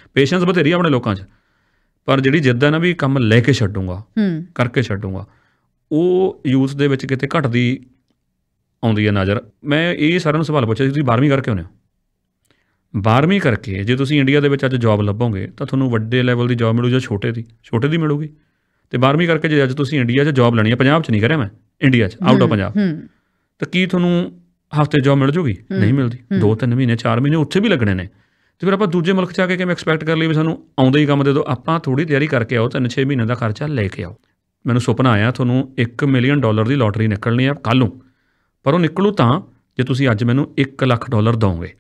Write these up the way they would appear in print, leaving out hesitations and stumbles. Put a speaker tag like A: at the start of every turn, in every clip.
A: Patience ਬਥੇਰੀ ਆਪਣੇ ਲੋਕਾਂ 'ਚ, ਪਰ ਜਿਹੜੀ ਜਿੱਦ ਹੈ ਨਾ ਵੀ ਕੰਮ ਲੈ ਕੇ ਛੱਡੂਗਾ, ਕਰਕੇ ਛੱਡੂਗਾ, ਉਹ ਯੂਥ ਦੇ ਵਿੱਚ ਕਿਤੇ ਘਟਦੀ ਆਉਂਦੀ ਹੈ ਨਜ਼ਰ। ਮੈਂ ਇਹ ਸਾਰਿਆਂ ਨੂੰ ਸਵਾਲ ਪੁੱਛਿਆ ਸੀ, ਤੁਸੀਂ 12ਵੀਂ ਕਰਕੇ ਆਉਂਦੇ ਹੋ, 12ਵੀਂ ਕਰਕੇ ਜੇ ਤੁਸੀਂ ਇੰਡੀਆ ਦੇ ਵਿੱਚ ਅੱਜ ਜੋਬ ਲੱਭੋਗੇ ਤਾਂ ਤੁਹਾਨੂੰ ਵੱਡੇ ਲੈਵਲ ਦੀ ਜੋਬ ਮਿਲੂ ਜਾਂ ਛੋਟੇ ਦੀ ਮਿਲੂਗੀ। ਅਤੇ 12ਵੀਂ ਕਰਕੇ ਜੇ ਅੱਜ ਤੁਸੀਂ ਇੰਡੀਆ 'ਚ ਜੋਬ ਲੈਣੀ ਹੈ, ਪੰਜਾਬ 'ਚ ਨਹੀਂ ਕਰਿਆ ਮੈਂ, ਇੰਡੀਆ 'ਚ ਆਊਟ ਆਫ ਪੰਜਾਬ, ਤਾਂ ਕੀ ਤੁਹਾਨੂੰ ਹਫ਼ਤੇ ਜੋਬ ਮਿਲ ਜੂਗੀ? ਨਹੀਂ ਮਿਲਦੀ। 2-3 ਮਹੀਨੇ 4 ਮਹੀਨੇ ਉੱਥੇ ਵੀ ਲੱਗਣੇ ਨੇ। ਅਤੇ ਫਿਰ ਆਪਾਂ ਦੂਜੇ ਮੁਲਕ 'ਚ ਆ ਕੇ ਕਿਵੇਂ ਐਕਸਪੈਕਟ ਕਰ ਲਈ ਵੀ ਸਾਨੂੰ ਆਉਂਦਾ ਹੀ ਕੰਮ ਦੇ ਦਿਓ? ਆਪਾਂ ਥੋੜ੍ਹੀ ਤਿਆਰੀ ਕਰਕੇ ਆਓ, 3-6 ਮਹੀਨੇ ਦਾ ਖਰਚਾ ਲੈ ਕੇ ਆਓ। ਮੈਨੂੰ ਸੁਪਨਾ ਆਇਆ ਤੁਹਾਨੂੰ $1 ਮਿਲੀਅਨ ਦੀ ਲੋਟਰੀ ਨਿਕਲਣੀ ਆ ਕੱਲ੍ਹ ਨੂੰ, ਪਰ ਉਹ ਨਿਕਲੂ ਤਾਂ ਜੇ ਤੁਸੀਂ ਅੱਜ ਮੈਨੂੰ $1 ਲੱਖ ਦਿਓਗੇ।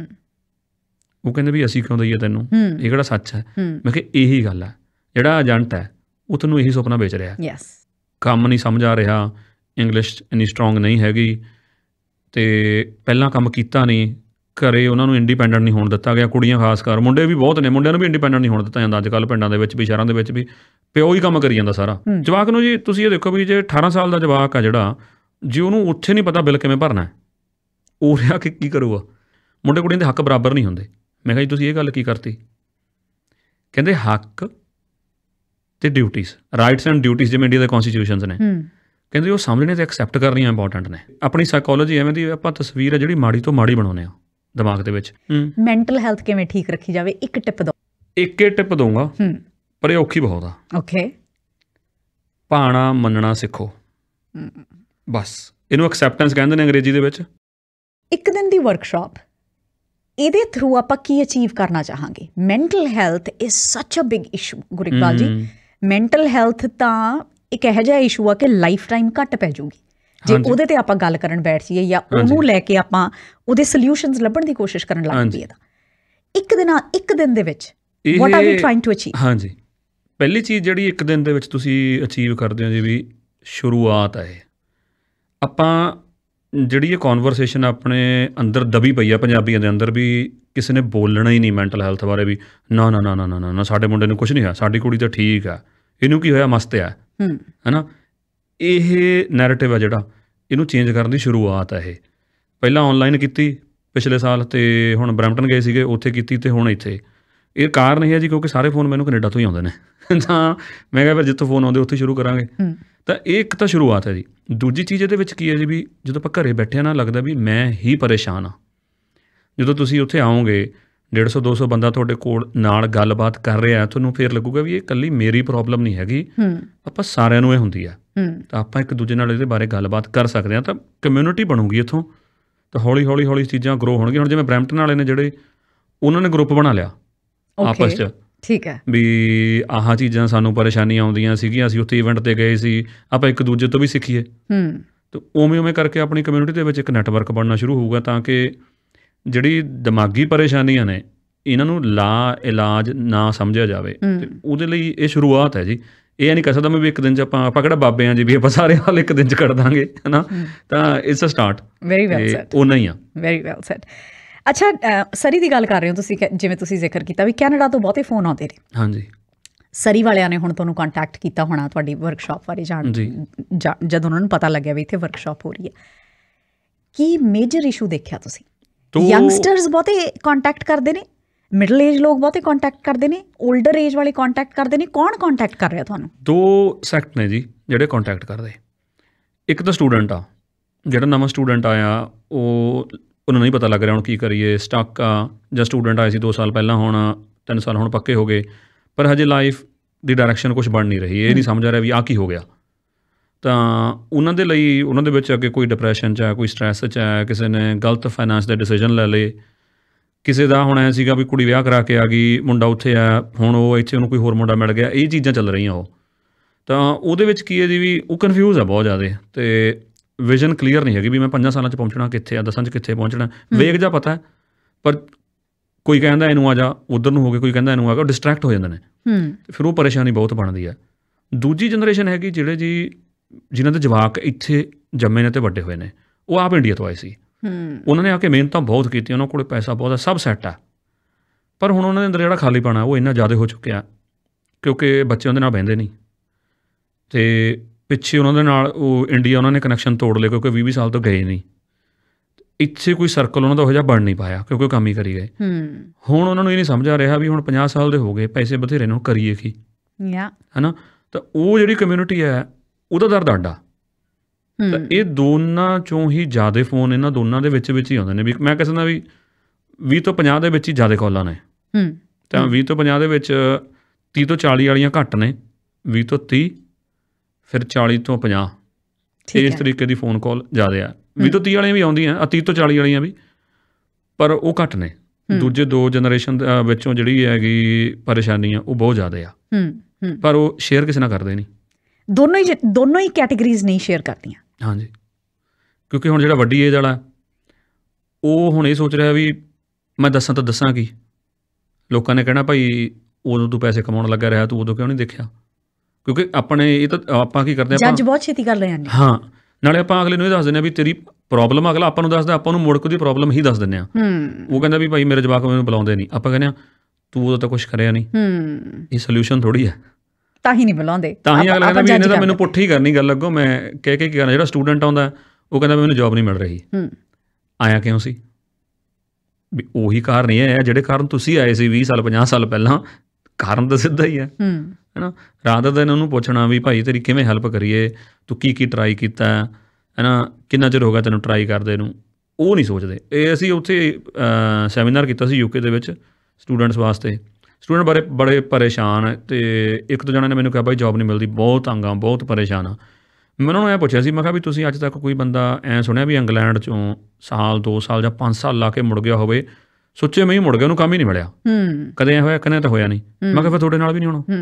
A: ਉਹ ਕਹਿੰਦੇ ਵੀ ਅਸੀਂ ਕਿਉਂ ਦਈਏ ਤੈਨੂੰ, ਇਹ ਕਿਹੜਾ ਸੱਚ ਹੈ? ਮੈਂ ਕਿਹਾ ਇਹੀ ਗੱਲ ਹੈ, ਜਿਹੜਾ ਏਜੰਟ ਹੈ ਉਹ ਤੁਹਾਨੂੰ ਇਹੀ ਸੁਪਨਾ ਵੇਚ ਰਿਹਾ, ਕੰਮ ਨਹੀਂ ਸਮਝ ਆ ਰਿਹਾ, ਇੰਗਲਿਸ਼ ਇੰਨੀ ਸਟਰੋਂਗ ਨਹੀਂ ਹੈਗੀ, ਅਤੇ ਪਹਿਲਾਂ ਕੰਮ ਕੀਤਾ ਨਹੀਂ, ਘਰੇ ਉਹਨਾਂ ਨੂੰ ਇੰਡੀਪੈਂਡੈਂਟ ਨਹੀਂ ਹੋਣ ਦਿੱਤਾ ਗਿਆ, ਕੁੜੀਆਂ ਖਾਸ ਕਰ, ਮੁੰਡੇ ਵੀ ਬਹੁਤ ਨੇ, ਮੁੰਡਿਆਂ ਨੂੰ ਵੀ ਇੰਡੀਪੈਂਡੈਂਟ ਨਹੀਂ ਹੋਣ ਦਿੱਤਾ ਜਾਂਦਾ ਅੱਜ ਕੱਲ੍ਹ ਪਿੰਡਾਂ ਦੇ ਵਿੱਚ ਵੀ, ਸ਼ਹਿਰਾਂ ਦੇ ਵਿੱਚ ਵੀ, ਪਿਓ ਹੀ ਕੰਮ ਕਰੀ ਜਾਂਦਾ ਸਾਰਾ। ਜਵਾਕ ਨੂੰ ਜੀ ਤੁਸੀਂ ਇਹ ਦੇਖੋ ਵੀ ਜੇ 18 ਸਾਲ ਦਾ ਜਵਾਕ ਆ ਜਿਹੜਾ, ਜੇ ਉਹਨੂੰ ਉੱਥੇ ਨਹੀਂ ਪਤਾ ਬਿੱਲ ਕਿਵੇਂ ਭਰਨਾ, ਉਹ ਰਿਹਾ ਕਿ ਕੀ ਕਰੂਗਾ? ਮੁੰਡੇ ਕੁੜੀਆਂ ਦੇ ਹੱਕ ਬਰਾਬਰ ਨਹੀਂ ਹੁੰਦੇ। ਮੈਂ ਕਿਹਾ ਜੀ ਤੁਸੀਂ ਇਹ ਗੱਲ ਕੀ ਕਰਤੀ? ਕਹਿੰਦੇ ਹੱਕ ਅਤੇ ਡਿਊਟੀਜ਼, ਰਾਈਟਸ ਐਂਡ ਡਿਊਟੀਜ਼ ਜਿਵੇਂ ਇੰਡੀਆ ਦੇ ਕੌਂਸਟੀਟਿਊਸ਼ਨਸ ਨੇ, ਕਹਿੰਦੇ ਉਹ ਸਮਝਣੇ ਅਤੇ ਐਕਸੈਪਟ ਕਰਨੀਆਂ ਇੰਪੋਰਟੈਂਟ ਨੇ। ਆਪਣੀ ਸਾਈਕੋਲੋਜੀ ਐਵੇਂ ਦੀ ਆਪਾਂ ਤਸਵੀਰ ਹੈ ਜਿਹੜੀ ਮਾੜੀ ਤੋਂ ਮਾੜੀ ਬਣਾਉਂਦੇ ਹਾਂ ਦਿਮਾਗ ਦੇ ਵਿੱਚ।
B: ਮੈਂਟਲ ਹੈਲਥ ਕਿਵੇਂ ਠੀਕ ਰੱਖੀ ਜਾਵੇ, ਇੱਕ ਟਿਪ ਦਿਓ। ਇੱਕ
A: ਟਿਪ ਦਊਂਗਾ, ਪਰ ਇਹ ਔਖੀ ਬਹੁਤ ਆ।
B: ਓਕੇ।
A: ਭਾਣਾ ਮੰਨਣਾ ਸਿੱਖੋ, ਬਸ। ਇਹਨੂੰ ਐਕਸੈਪਟੈਂਸ ਕਹਿੰਦੇ ਨੇ ਅੰਗਰੇਜ਼ੀ ਦੇ ਵਿੱਚ।
B: ਇੱਕ ਦਿਨ ਦੀ ਵਰਕਸ਼ਾਪ, ਇਹਦੇ ਥਰੂ ਆਪਾਂ ਕੀ ਅਚੀਵ ਕਰਨਾ ਚਾਹਾਂਗੇ? ਮੈਂਟਲ ਹੈਲਥ ਇਜ਼ ਸੱਚ ਅ ਬਿਗ ਇਸ਼ੂ ਗੁਰਿਕਪਾਲ ਜੀ। ਮੈਂਟਲ ਹੈਲਥ ਤਾਂ ਇੱਕ ਇਹੋ ਜਿਹਾ ਇਸ਼ੂ ਆ ਕਿ ਲਾਈਫ ਟਾਈਮ ਘੱਟ ਪੈ ਜਾਊਗੀ ਜੇ ਉਹਦੇ 'ਤੇ ਆਪਾਂ ਗੱਲ ਕਰਨ ਬੈਠ ਜਾਈਏ, ਜਾਂ ਉਹਨੂੰ ਲੈ ਕੇ ਆਪਾਂ ਉਹਦੇ ਸਲਿਊਸ਼ਨਸ ਲੱਭਣ ਦੀ ਕੋਸ਼ਿਸ਼ ਕਰਨ ਲੱਗ ਪਈਏ। ਤਾਂ ਇੱਕ ਦਿਨ ਦੇ ਵਿੱਚ what are we trying to achieve?
A: ਹਾਂਜੀ, ਪਹਿਲੀ ਚੀਜ਼ ਜਿਹੜੀ ਇੱਕ ਦਿਨ ਦੇ ਵਿੱਚ ਤੁਸੀਂ ਅਚੀਵ ਕਰਦੇ ਹੋ ਜੀ, ਵੀ ਸ਼ੁਰੂਆਤ ਹੈ। ਆਪਾਂ ਜਿਹੜੀ ਇਹ ਕੌਨਵਰਸੇਸ਼ਨ ਆਪਣੇ ਅੰਦਰ ਦਬੀ ਪਈ ਆ ਪੰਜਾਬੀਆਂ ਦੇ ਅੰਦਰ, ਵੀ ਕਿਸੇ ਨੇ ਬੋਲਣਾ ਹੀ ਨਹੀਂ ਮੈਂਟਲ ਹੈਲਥ ਬਾਰੇ, ਵੀ ਨਾ ਨਾ ਨਾ ਨਾ ਨਾ ਨਾ ਸਾਡੇ ਮੁੰਡੇ ਨੂੰ ਕੁਛ ਨਹੀਂ ਹੈ, ਸਾਡੀ ਕੁੜੀ ਤਾਂ ਠੀਕ ਆ, ਇਹਨੂੰ ਕੀ ਹੋਇਆ, ਮਸਤ ਆ, ਹੈ ਨਾ। ਇਹ ਨੈਰੇਟਿਵ ਆ ਜਿਹੜਾ, ਇਹਨੂੰ ਚੇਂਜ ਕਰਨ ਦੀ ਸ਼ੁਰੂਆਤ ਹੈ। ਇਹ ਪਹਿਲਾਂ ਔਨਲਾਈਨ ਕੀਤੀ ਪਿਛਲੇ ਸਾਲ, ਅਤੇ ਹੁਣ ਬਰੈਂਪਟਨ ਗਏ ਸੀਗੇ, ਉੱਥੇ ਕੀਤੀ, ਅਤੇ ਹੁਣ ਇੱਥੇ। ਇਹ ਕਾਰਨ ਇਹ ਹੈ ਜੀ ਕਿਉਂਕਿ ਸਾਰੇ ਫੋਨ ਮੈਨੂੰ ਕੈਨੇਡਾ ਤੋਂ ਹੀ ਆਉਂਦੇ ਨੇ, ਤਾਂ ਮੈਂ ਕਿਹਾ ਫਿਰ ਜਿੱਥੋਂ ਫੋਨ ਆਉਂਦੇ ਉੱਥੇ ਸ਼ੁਰੂ ਕਰਾਂਗੇ। ਤਾਂ ਇਹ ਇੱਕ ਤਾਂ ਸ਼ੁਰੂਆਤ ਹੈ ਜੀ। ਦੂਜੀ ਚੀਜ਼ ਇਹਦੇ ਵਿੱਚ ਕੀ ਹੈ ਜੀ, ਵੀ ਜਦੋਂ ਆਪਾਂ ਘਰੇ ਬੈਠੇ ਨਾ, ਲੱਗਦਾ ਵੀ ਮੈਂ ਹੀ ਪਰੇਸ਼ਾਨ ਹਾਂ। ਜਦੋਂ ਤੁਸੀਂ ਉੱਥੇ ਆਓਗੇ, 150-200 ਬੰਦਾ ਤੁਹਾਡੇ ਕੋਲ ਨਾਲ ਗੱਲਬਾਤ ਕਰ ਰਿਹਾ, ਤੁਹਾਨੂੰ ਫਿਰ ਲੱਗੂਗਾ ਵੀ ਇਹ ਇਕੱਲੀ ਮੇਰੀ ਪ੍ਰੋਬਲਮ ਨਹੀਂ ਹੈਗੀ, ਆਪਾਂ ਸਾਰਿਆਂ ਨੂੰ ਇਹ ਹੁੰਦੀ ਆ। ਤਾਂ ਆਪਾਂ ਇੱਕ ਦੂਜੇ ਨਾਲ ਇਹਦੇ ਬਾਰੇ ਗੱਲਬਾਤ ਕਰ ਸਕਦੇ ਹਾਂ, ਤਾਂ ਕਮਿਊਨਿਟੀ ਬਣੂਗੀ ਇੱਥੋਂ, ਤਾਂ ਹੌਲੀ ਹੌਲੀ ਹੌਲੀ ਚੀਜ਼ਾਂ ਗਰੋ ਹੋਣਗੀਆਂ। ਹੁਣ ਜਿਵੇਂ ਬਰੈਂਪਟਨ ਵਾਲੇ ਨੇ ਜਿਹੜੇ, ਉਹਨਾਂ ਨੇ ਗਰੁੱਪ ਬਣਾ ਲਿਆ ਆਪਸ 'ਚ,
B: ਠੀਕ ਹੈ,
A: ਵੀ ਆਹ ਚੀਜ਼ਾਂ ਸਾਨੂੰ ਪਰੇਸ਼ਾਨੀਆਂ ਆਉਂਦੀਆਂ ਸੀਗੀਆਂ, ਅਸੀਂ ਉੱਥੇ ਇਵੈਂਟ 'ਤੇ ਗਏ ਸੀ, ਆਪਾਂ ਇੱਕ ਦੂਜੇ ਤੋਂ ਵੀ ਸਿੱਖੀਏ। ਅਤੇ ਉਵੇਂ ਕਰਕੇ ਆਪਣੀ ਕਮਿਊਨਿਟੀ ਦੇ ਵਿੱਚ ਇੱਕ ਨੈਟਵਰਕ ਬਣਨਾ ਸ਼ੁਰੂ ਹੋਊਗਾ, ਤਾਂ ਕਿ ਜਿਹੜੀ ਦਿਮਾਗੀ ਪਰੇਸ਼ਾਨੀਆਂ ਨੇ, ਇਹਨਾਂ ਨੂੰ ਇਲਾਜ ਨਾ ਸਮਝਿਆ ਜਾਵੇ। ਅਤੇ ਉਹਦੇ ਲਈ ਇਹ ਸ਼ੁਰੂਆਤ ਹੈ ਜੀ। ਇਹ ਨਹੀਂ ਕਹਿ ਸਕਦਾ ਮੈਂ ਵੀ ਇੱਕ ਦਿਨ 'ਚ ਆਪਾਂ ਕਿਹੜਾ ਬਾਬੇ ਹਾਂ ਜੀ ਵੀ ਆਪਾਂ ਸਾਰੇ ਹਾਲ ਇੱਕ ਦਿਨ 'ਚ ਕੱਢ ਦਾਂਗੇ, ਹੈ ਨਾ। ਤਾਂ it's a start.
B: Very well said.
A: ਉਹ ਨਹੀਂ ਆ।
B: Very well said. ਅੱਛਾ, ਸਰੀ ਦੀ ਗੱਲ ਕਰ ਰਹੇ ਹੋ ਤੁਸੀਂ, ਜਿਵੇਂ ਤੁਸੀਂ ਜ਼ਿਕਰ ਕੀਤਾ ਵੀ ਕੈਨੇਡਾ ਤੋਂ ਬਹੁਤੇ ਫੋਨ ਆਉਂਦੇ ਨੇ।
A: ਹਾਂਜੀ।
B: ਸਰੀ ਵਾਲਿਆਂ ਨੇ ਹੁਣ ਤੁਹਾਨੂੰ ਕੰਟੈਕਟ ਕੀਤਾ ਹੋਣਾ ਤੁਹਾਡੀ ਵਰਕਸ਼ਾਪ ਬਾਰੇ ਜਦੋਂ ਉਹਨਾਂ ਨੂੰ ਪਤਾ ਲੱਗਿਆ ਵੀ ਇੱਥੇ ਵਰਕਸ਼ਾਪ ਹੋ ਰਹੀ ਹੈ। ਕੀ ਮੇਜਰ ਇਸ਼ੂ ਦੇਖਿਆ ਤੁਸੀਂ? ਯੰਗਸਟਰਸ ਬਹੁਤੇ ਕੰਟੈਕਟ ਕਰਦੇ ਨੇ, ਮਿਡਲ ਏਜ ਲੋਕ ਬਹੁਤੇ ਕੰਟੈਕਟ ਕਰਦੇ ਨੇ, ਓਲਡਰ ਏਜ ਵਾਲੇ ਕੰਟੈਕਟ ਕਰਦੇ ਨੇ, ਕੌਣ ਕੰਟੈਕਟ ਕਰ ਰਿਹਾ ਤੁਹਾਨੂੰ?
A: 2 ਸੈਕਟ ਨੇ ਜੀ ਜਿਹੜੇ ਕੰਟੈਕਟ ਕਰਦੇ। ਇੱਕ ਤਾਂ ਸਟੂਡੈਂਟ ਆ, ਜਿਹੜਾ ਨਵਾਂ ਸਟੂਡੈਂਟ ਆਇਆ, ਉਹਨੂੰ ਨਹੀਂ ਪਤਾ ਲੱਗ ਰਿਹਾ ਹੁਣ ਕੀ ਕਰੀਏ, ਸਟੱਕ ਆ, ਜਾਂ ਸਟੂਡੈਂਟ ਆਏ ਸੀ 2 ਸਾਲ ਪਹਿਲਾਂ, ਹੁਣ 3 ਸਾਲ ਹੁਣ ਪੱਕੇ ਹੋ ਗਏ, ਪਰ ਹਜੇ ਲਾਈਫ ਦੀ ਡਾਇਰੈਕਸ਼ਨ ਕੁਛ ਬਣ ਨਹੀਂ ਰਹੀ, ਇਹ ਨਹੀਂ ਸਮਝ ਆ ਰਿਹਾ ਵੀ ਆਹ ਕੀ ਹੋ ਗਿਆ। ਤਾਂ ਉਹਨਾਂ ਦੇ ਲਈ, ਉਹਨਾਂ ਦੇ ਵਿੱਚ ਅੱਗੇ ਕੋਈ ਡਿਪਰੈਸ਼ਨ 'ਚ ਹੈ, ਕੋਈ ਸਟਰੈਸ 'ਚ ਹੈ, ਕਿਸੇ ਨੇ ਗਲਤ ਫਾਈਨੈਂਸ ਦੇ ਡਿਸੀਜ਼ਨ ਲੈ ਲਏ, ਕਿਸੇ ਦਾ ਹੁਣ ਐਂ ਸੀਗਾ ਵੀ ਕੁੜੀ ਵਿਆਹ ਕਰਾ ਕੇ ਆ ਗਈ, ਮੁੰਡਾ ਉੱਥੇ ਆ, ਹੁਣ ਉਹ ਇੱਥੇ ਉਹਨੂੰ ਕੋਈ ਹੋਰ ਮੁੰਡਾ ਮਿਲ ਗਿਆ, ਇਹ ਚੀਜ਼ਾਂ ਚੱਲ ਰਹੀਆਂ। ਉਹ ਤਾਂ ਉਹਦੇ ਵਿੱਚ ਕੀ ਹੈ ਜੀ, ਵੀ ਉਹ ਕਨਫਿਊਜ਼ ਹੈ ਬਹੁਤ ਜ਼ਿਆਦਾ, ਅਤੇ ਵਿਜ਼ਨ ਕਲੀਅਰ ਨਹੀਂ ਹੈਗੀ ਵੀ ਮੈਂ 5 ਸਾਲਾਂ 'ਚ ਪਹੁੰਚਣਾ ਕਿੱਥੇ ਆ, 10 'ਚ ਕਿੱਥੇ ਪਹੁੰਚਣਾ। ਵੇਗ ਜਾ ਪਤਾ, ਪਰ ਕੋਈ ਕਹਿੰਦਾ ਇਹਨੂੰ ਆ ਜਾ, ਉੱਧਰ ਨੂੰ ਹੋ ਗਏ, ਕੋਈ ਕਹਿੰਦਾ ਇਹਨੂੰ ਆ ਗਿਆ, ਉਹ ਡਿਸਟਰੈਕਟ ਹੋ ਜਾਂਦੇ ਨੇ, ਫਿਰ ਉਹ ਪਰੇਸ਼ਾਨੀ ਬਹੁਤ ਬਣਦੀ ਹੈ। ਦੂਜੀ ਜਨਰੇਸ਼ਨ ਹੈਗੀ ਜਿਹੜੇ ਜੀ ਜਿਨ੍ਹਾਂ ਦੇ ਜਵਾਕ ਇੱਥੇ ਜੰਮੇ ਨੇ ਅਤੇ ਵੱਡੇ ਹੋਏ ਨੇ, ਉਹ ਆਪ ਇੰਡੀਆ ਤੋਂ ਆਏ ਸੀ, ਉਹਨਾਂ ਨੇ ਆ ਕੇ ਮਿਹਨਤਾਂ ਬਹੁਤ ਕੀਤੀਆਂ, ਉਹਨਾਂ ਕੋਲ ਪੈਸਾ ਬਹੁਤ ਹੈ, ਸਭ ਸੈੱਟ ਆ, ਪਰ ਹੁਣ ਉਹਨਾਂ ਦੇ ਅੰਦਰ ਜਿਹੜਾ ਖਾਲੀਪਣ ਉਹ ਇੰਨਾ ਜ਼ਿਆਦਾ ਹੋ ਚੁੱਕਿਆ ਕਿਉਂਕਿ ਬੱਚੇ ਉਹਦੇ ਨਾਲ ਬਹਿੰਦੇ ਨਹੀਂ, ਅਤੇ ਪਿੱਛੇ ਉਹਨਾਂ ਦੇ ਨਾਲ ਉਹ ਇੰਡੀਆ ਉਹਨਾਂ ਨੇ ਕਨੈਕਸ਼ਨ ਤੋੜ ਲਏ ਕਿਉਂਕਿ 20-20 ਸਾਲ ਤੋਂ ਗਏ ਨਹੀਂ। ਇੱਥੇ ਕੋਈ ਸਰਕਲ ਉਹਨਾਂ ਦਾ ਉਹੋ ਜਿਹਾ ਬਣ ਨਹੀਂ ਪਾਇਆ ਕਿਉਂਕਿ ਉਹ ਕੰਮ ਹੀ ਕਰੀ ਗਏ। ਹੁਣ ਉਹਨਾਂ ਨੂੰ ਇਹ ਨਹੀਂ ਸਮਝ ਆ ਰਿਹਾ ਵੀ ਹੁਣ 50 ਸਾਲ ਦੇ ਹੋ ਗਏ, ਪੈਸੇ ਬਥੇਰੇ ਨੇ, ਹੁਣ ਕਰੀਏ ਕੀ, ਹੈ ਨਾ। ਤਾਂ ਉਹ ਜਿਹੜੀ ਕਮਿਊਨਿਟੀ ਹੈ ਉਹਦਾ ਦਰਦ ਅੱਡਾ। ਤਾਂ ਇਹ ਦੋਨਾਂ 'ਚੋਂ ਹੀ ਜ਼ਿਆਦਾ ਫੋਨ ਇਹਨਾਂ ਦੋਨਾਂ ਦੇ ਵਿੱਚ ਹੀ ਆਉਂਦੇ ਨੇ। ਵੀ ਮੈਂ ਕਿਸੇ ਦਾ ਵੀ 20 ਤੋਂ 50 ਦੇ ਵਿੱਚ ਹੀ ਜ਼ਿਆਦਾ ਕਾਲਾਂ ਨੇ, ਤਾਂ 20 ਤੋਂ 50 ਦੇ ਵਿੱਚ 30 ਤੋਂ 40 ਵਾਲੀਆਂ ਘੱਟ ਨੇ, 20 ਤੋਂ 30, ਫਿਰ 40 ਤੋਂ 50, ਇਸ ਤਰੀਕੇ ਦੀ ਫੋਨ ਕਾਲ ਜ਼ਿਆਦਾ ਆ। 20 ਤੋਂ 30 ਵਾਲੀਆਂ ਵੀ ਆਉਂਦੀਆਂ, 30 ਤੋਂ 40 ਵਾਲੀਆਂ ਵੀ, ਪਰ ਉਹ ਘੱਟ ਨੇ। ਦੂਜੇ ਦੋ ਜਨਰੇਸ਼ਨ ਵਿੱਚੋਂ ਜਿਹੜੀ ਹੈਗੀ ਪਰੇਸ਼ਾਨੀ ਆ ਉਹ ਬਹੁਤ ਜ਼ਿਆਦਾ ਆ, ਪਰ ਉਹ ਸ਼ੇਅਰ ਕਿਸੇ ਨਾਲ ਕਰਦੇ ਨਹੀਂ।
B: ਦੋਨੋਂ ਹੀ ਕੈਟੇਗਰੀਜ਼ ਨਹੀਂ ਸ਼ੇਅਰ ਕਰਦੀਆਂ।
A: ਹਾਂਜੀ, ਕਿਉਂਕਿ ਹੁਣ ਜਿਹੜਾ ਵੱਡੀ ਏਜ ਵਾਲਾ ਉਹ ਹੁਣ ਇਹ ਸੋਚ ਰਿਹਾ ਵੀ ਮੈਂ ਦੱਸਾਂ ਤਾਂ ਦੱਸਾਂ ਕੀ, ਲੋਕਾਂ ਨੇ ਕਹਿਣਾ ਭਾਈ ਉਦੋਂ ਤੂੰ ਪੈਸੇ ਕਮਾਉਣ ਲੱਗਾ ਰਿਹਾ, ਤੂੰ ਉਦੋਂ ਕਿਉਂ ਨਹੀਂ ਦੇਖਿਆ। ਕਿਉਂਕਿ ਆਪਣੇ ਇਹ ਤਾਂ ਆਪਾਂ ਕੀ ਕਰਦੇ
B: ਜੱਜ ਬਹੁਤ ਛੇਤੀ ਕਰ ਰਹੇ ਹਾਂ।
A: ਹਾਂ, ਨਾਲੇ ਆਪਾਂ ਅਗਲੇ ਨੂੰ ਇਹ ਦੱਸ ਦਿੰਦੇ ਹਾਂ ਵੀ ਤੇਰੀ ਪ੍ਰੋਬਲਮ, ਅਗਲਾ ਆਪਾਂ ਨੂੰ ਦੱਸਦਾ, ਆਪਾਂ ਨੂੰ ਮੁੜ ਕੇ ਉਹਦੀ ਪ੍ਰੋਬਲਮ ਹੀ ਦੱਸ ਦਿੰਦੇ ਹਾਂ। ਉਹ ਕਹਿੰਦਾ ਵੀ ਭਾਈ ਮੇਰੇ ਜਵਾਕ ਮੈਨੂੰ ਬੁਲਾਉਂਦੇ ਨਹੀਂ, ਆਪਾਂ ਕਹਿੰਦੇ ਹਾਂ ਤੂੰ ਉਦੋਂ ਤਾਂ ਕੁਛ ਕਰਿਆ ਨਹੀਂ, ਇਹ ਸੋਲਿਊਸ਼ਨ ਥੋੜ੍ਹੀ ਹੈ,
B: ਤਾਂ ਹੀ ਨਹੀਂ ਬੁਲਾਉਂਦੇ।
A: ਤਾਂ ਹੀ ਅਗਲਾ ਕਹਿੰਦਾ ਵੀ ਇਹਨੇ ਤਾਂ ਮੈਨੂੰ ਪੁੱਠੀ ਕਰਨੀ ਗੱਲ, ਅੱਗੋਂ ਮੈਂ ਕਹਿ ਕੇ ਕੀ ਕਰਨਾ। ਜਿਹੜਾ ਸਟੂਡੈਂਟ ਆਉਂਦਾ ਉਹ ਕਹਿੰਦਾ ਮੈਨੂੰ ਜੋਬ ਨਹੀਂ ਮਿਲ ਰਹੀ, ਆਇਆ ਕਿਉਂ ਸੀ? ਵੀ ਉਹੀ ਕਾਰਨ ਇਹ ਹੈ ਜਿਹੜੇ ਕਾਰਨ ਤੁਸੀਂ ਆਏ ਸੀ 20 ਸਾਲ 50 ਸਾਲ ਪਹਿਲਾਂ, ਕਾਰਨ ਤਾਂ ਸਿੱਧਾ ਹੀ ਹੈ ਨਾ। ਰਾਤ ਦਿਨ ਉਹਨੂੰ ਪੁੱਛਣਾ ਵੀ ਭਾਈ ਤੇਰੀ ਕਿਵੇਂ ਹੈਲਪ ਕਰੀਏ, ਤੂੰ ਕੀ ਟਰਾਈ ਕੀਤਾ ਹੈ ਨਾ, ਕਿੰਨਾ ਚਿਰ ਹੋ ਗਿਆ ਤੈਨੂੰ ਟਰਾਈ ਕਰਦੇ ਨੂੰ, ਉਹ ਨਹੀਂ ਸੋਚਦੇ। ਇਹ ਅਸੀਂ ਉੱਥੇ ਸੈਮੀਨਾਰ ਕੀਤਾ ਸੀ UK ਦੇ ਵਿੱਚ ਸਟੂਡੈਂਟਸ ਵਾਸਤੇ। ਸਟੂਡੈਂਟ ਬੜੇ ਪਰੇਸ਼ਾਨ ਹੈ, ਅਤੇ ਇੱਕ ਦੋ ਜਣਿਆਂ ਨੇ ਮੈਨੂੰ ਕਿਹਾ ਭਾਈ ਜੋਬ ਨਹੀਂ ਮਿਲਦੀ, ਬਹੁਤ ਤੰਗ ਆ, ਬਹੁਤ ਪਰੇਸ਼ਾਨ ਆ। ਮੈਂ ਉਹਨਾਂ ਨੂੰ ਇਹ ਪੁੱਛਿਆ ਸੀ, ਮੈਂ ਕਿਹਾ ਵੀ ਤੁਸੀਂ ਅੱਜ ਤੱਕ ਕੋਈ ਬੰਦਾ ਐਂ ਸੁਣਿਆ ਵੀ ਇੰਗਲੈਂਡ 'ਚੋਂ ਸਾਲ 2 ਸਾਲ ਜਾਂ 5 ਸਾਲ ਲਾ ਕੇ ਮੁੜ ਗਿਆ ਹੋਵੇ, ਸੋਚੇ ਮੈਂ ਹੀ ਮੁੜ ਗਿਆ, ਉਹਨੂੰ ਕੰਮ ਹੀ ਨਹੀਂ ਮਿਲਿਆ, ਕਦੇ ਐਂ ਹੋਇਆ? ਕਦੇ ਤਾਂ ਹੋਇਆ ਨਹੀਂ। ਮੈਂ ਕਿਹਾ ਫਿਰ ਤੁਹਾਡੇ ਨਾਲ ਵੀ ਨਹੀਂ ਹੋਣਾ।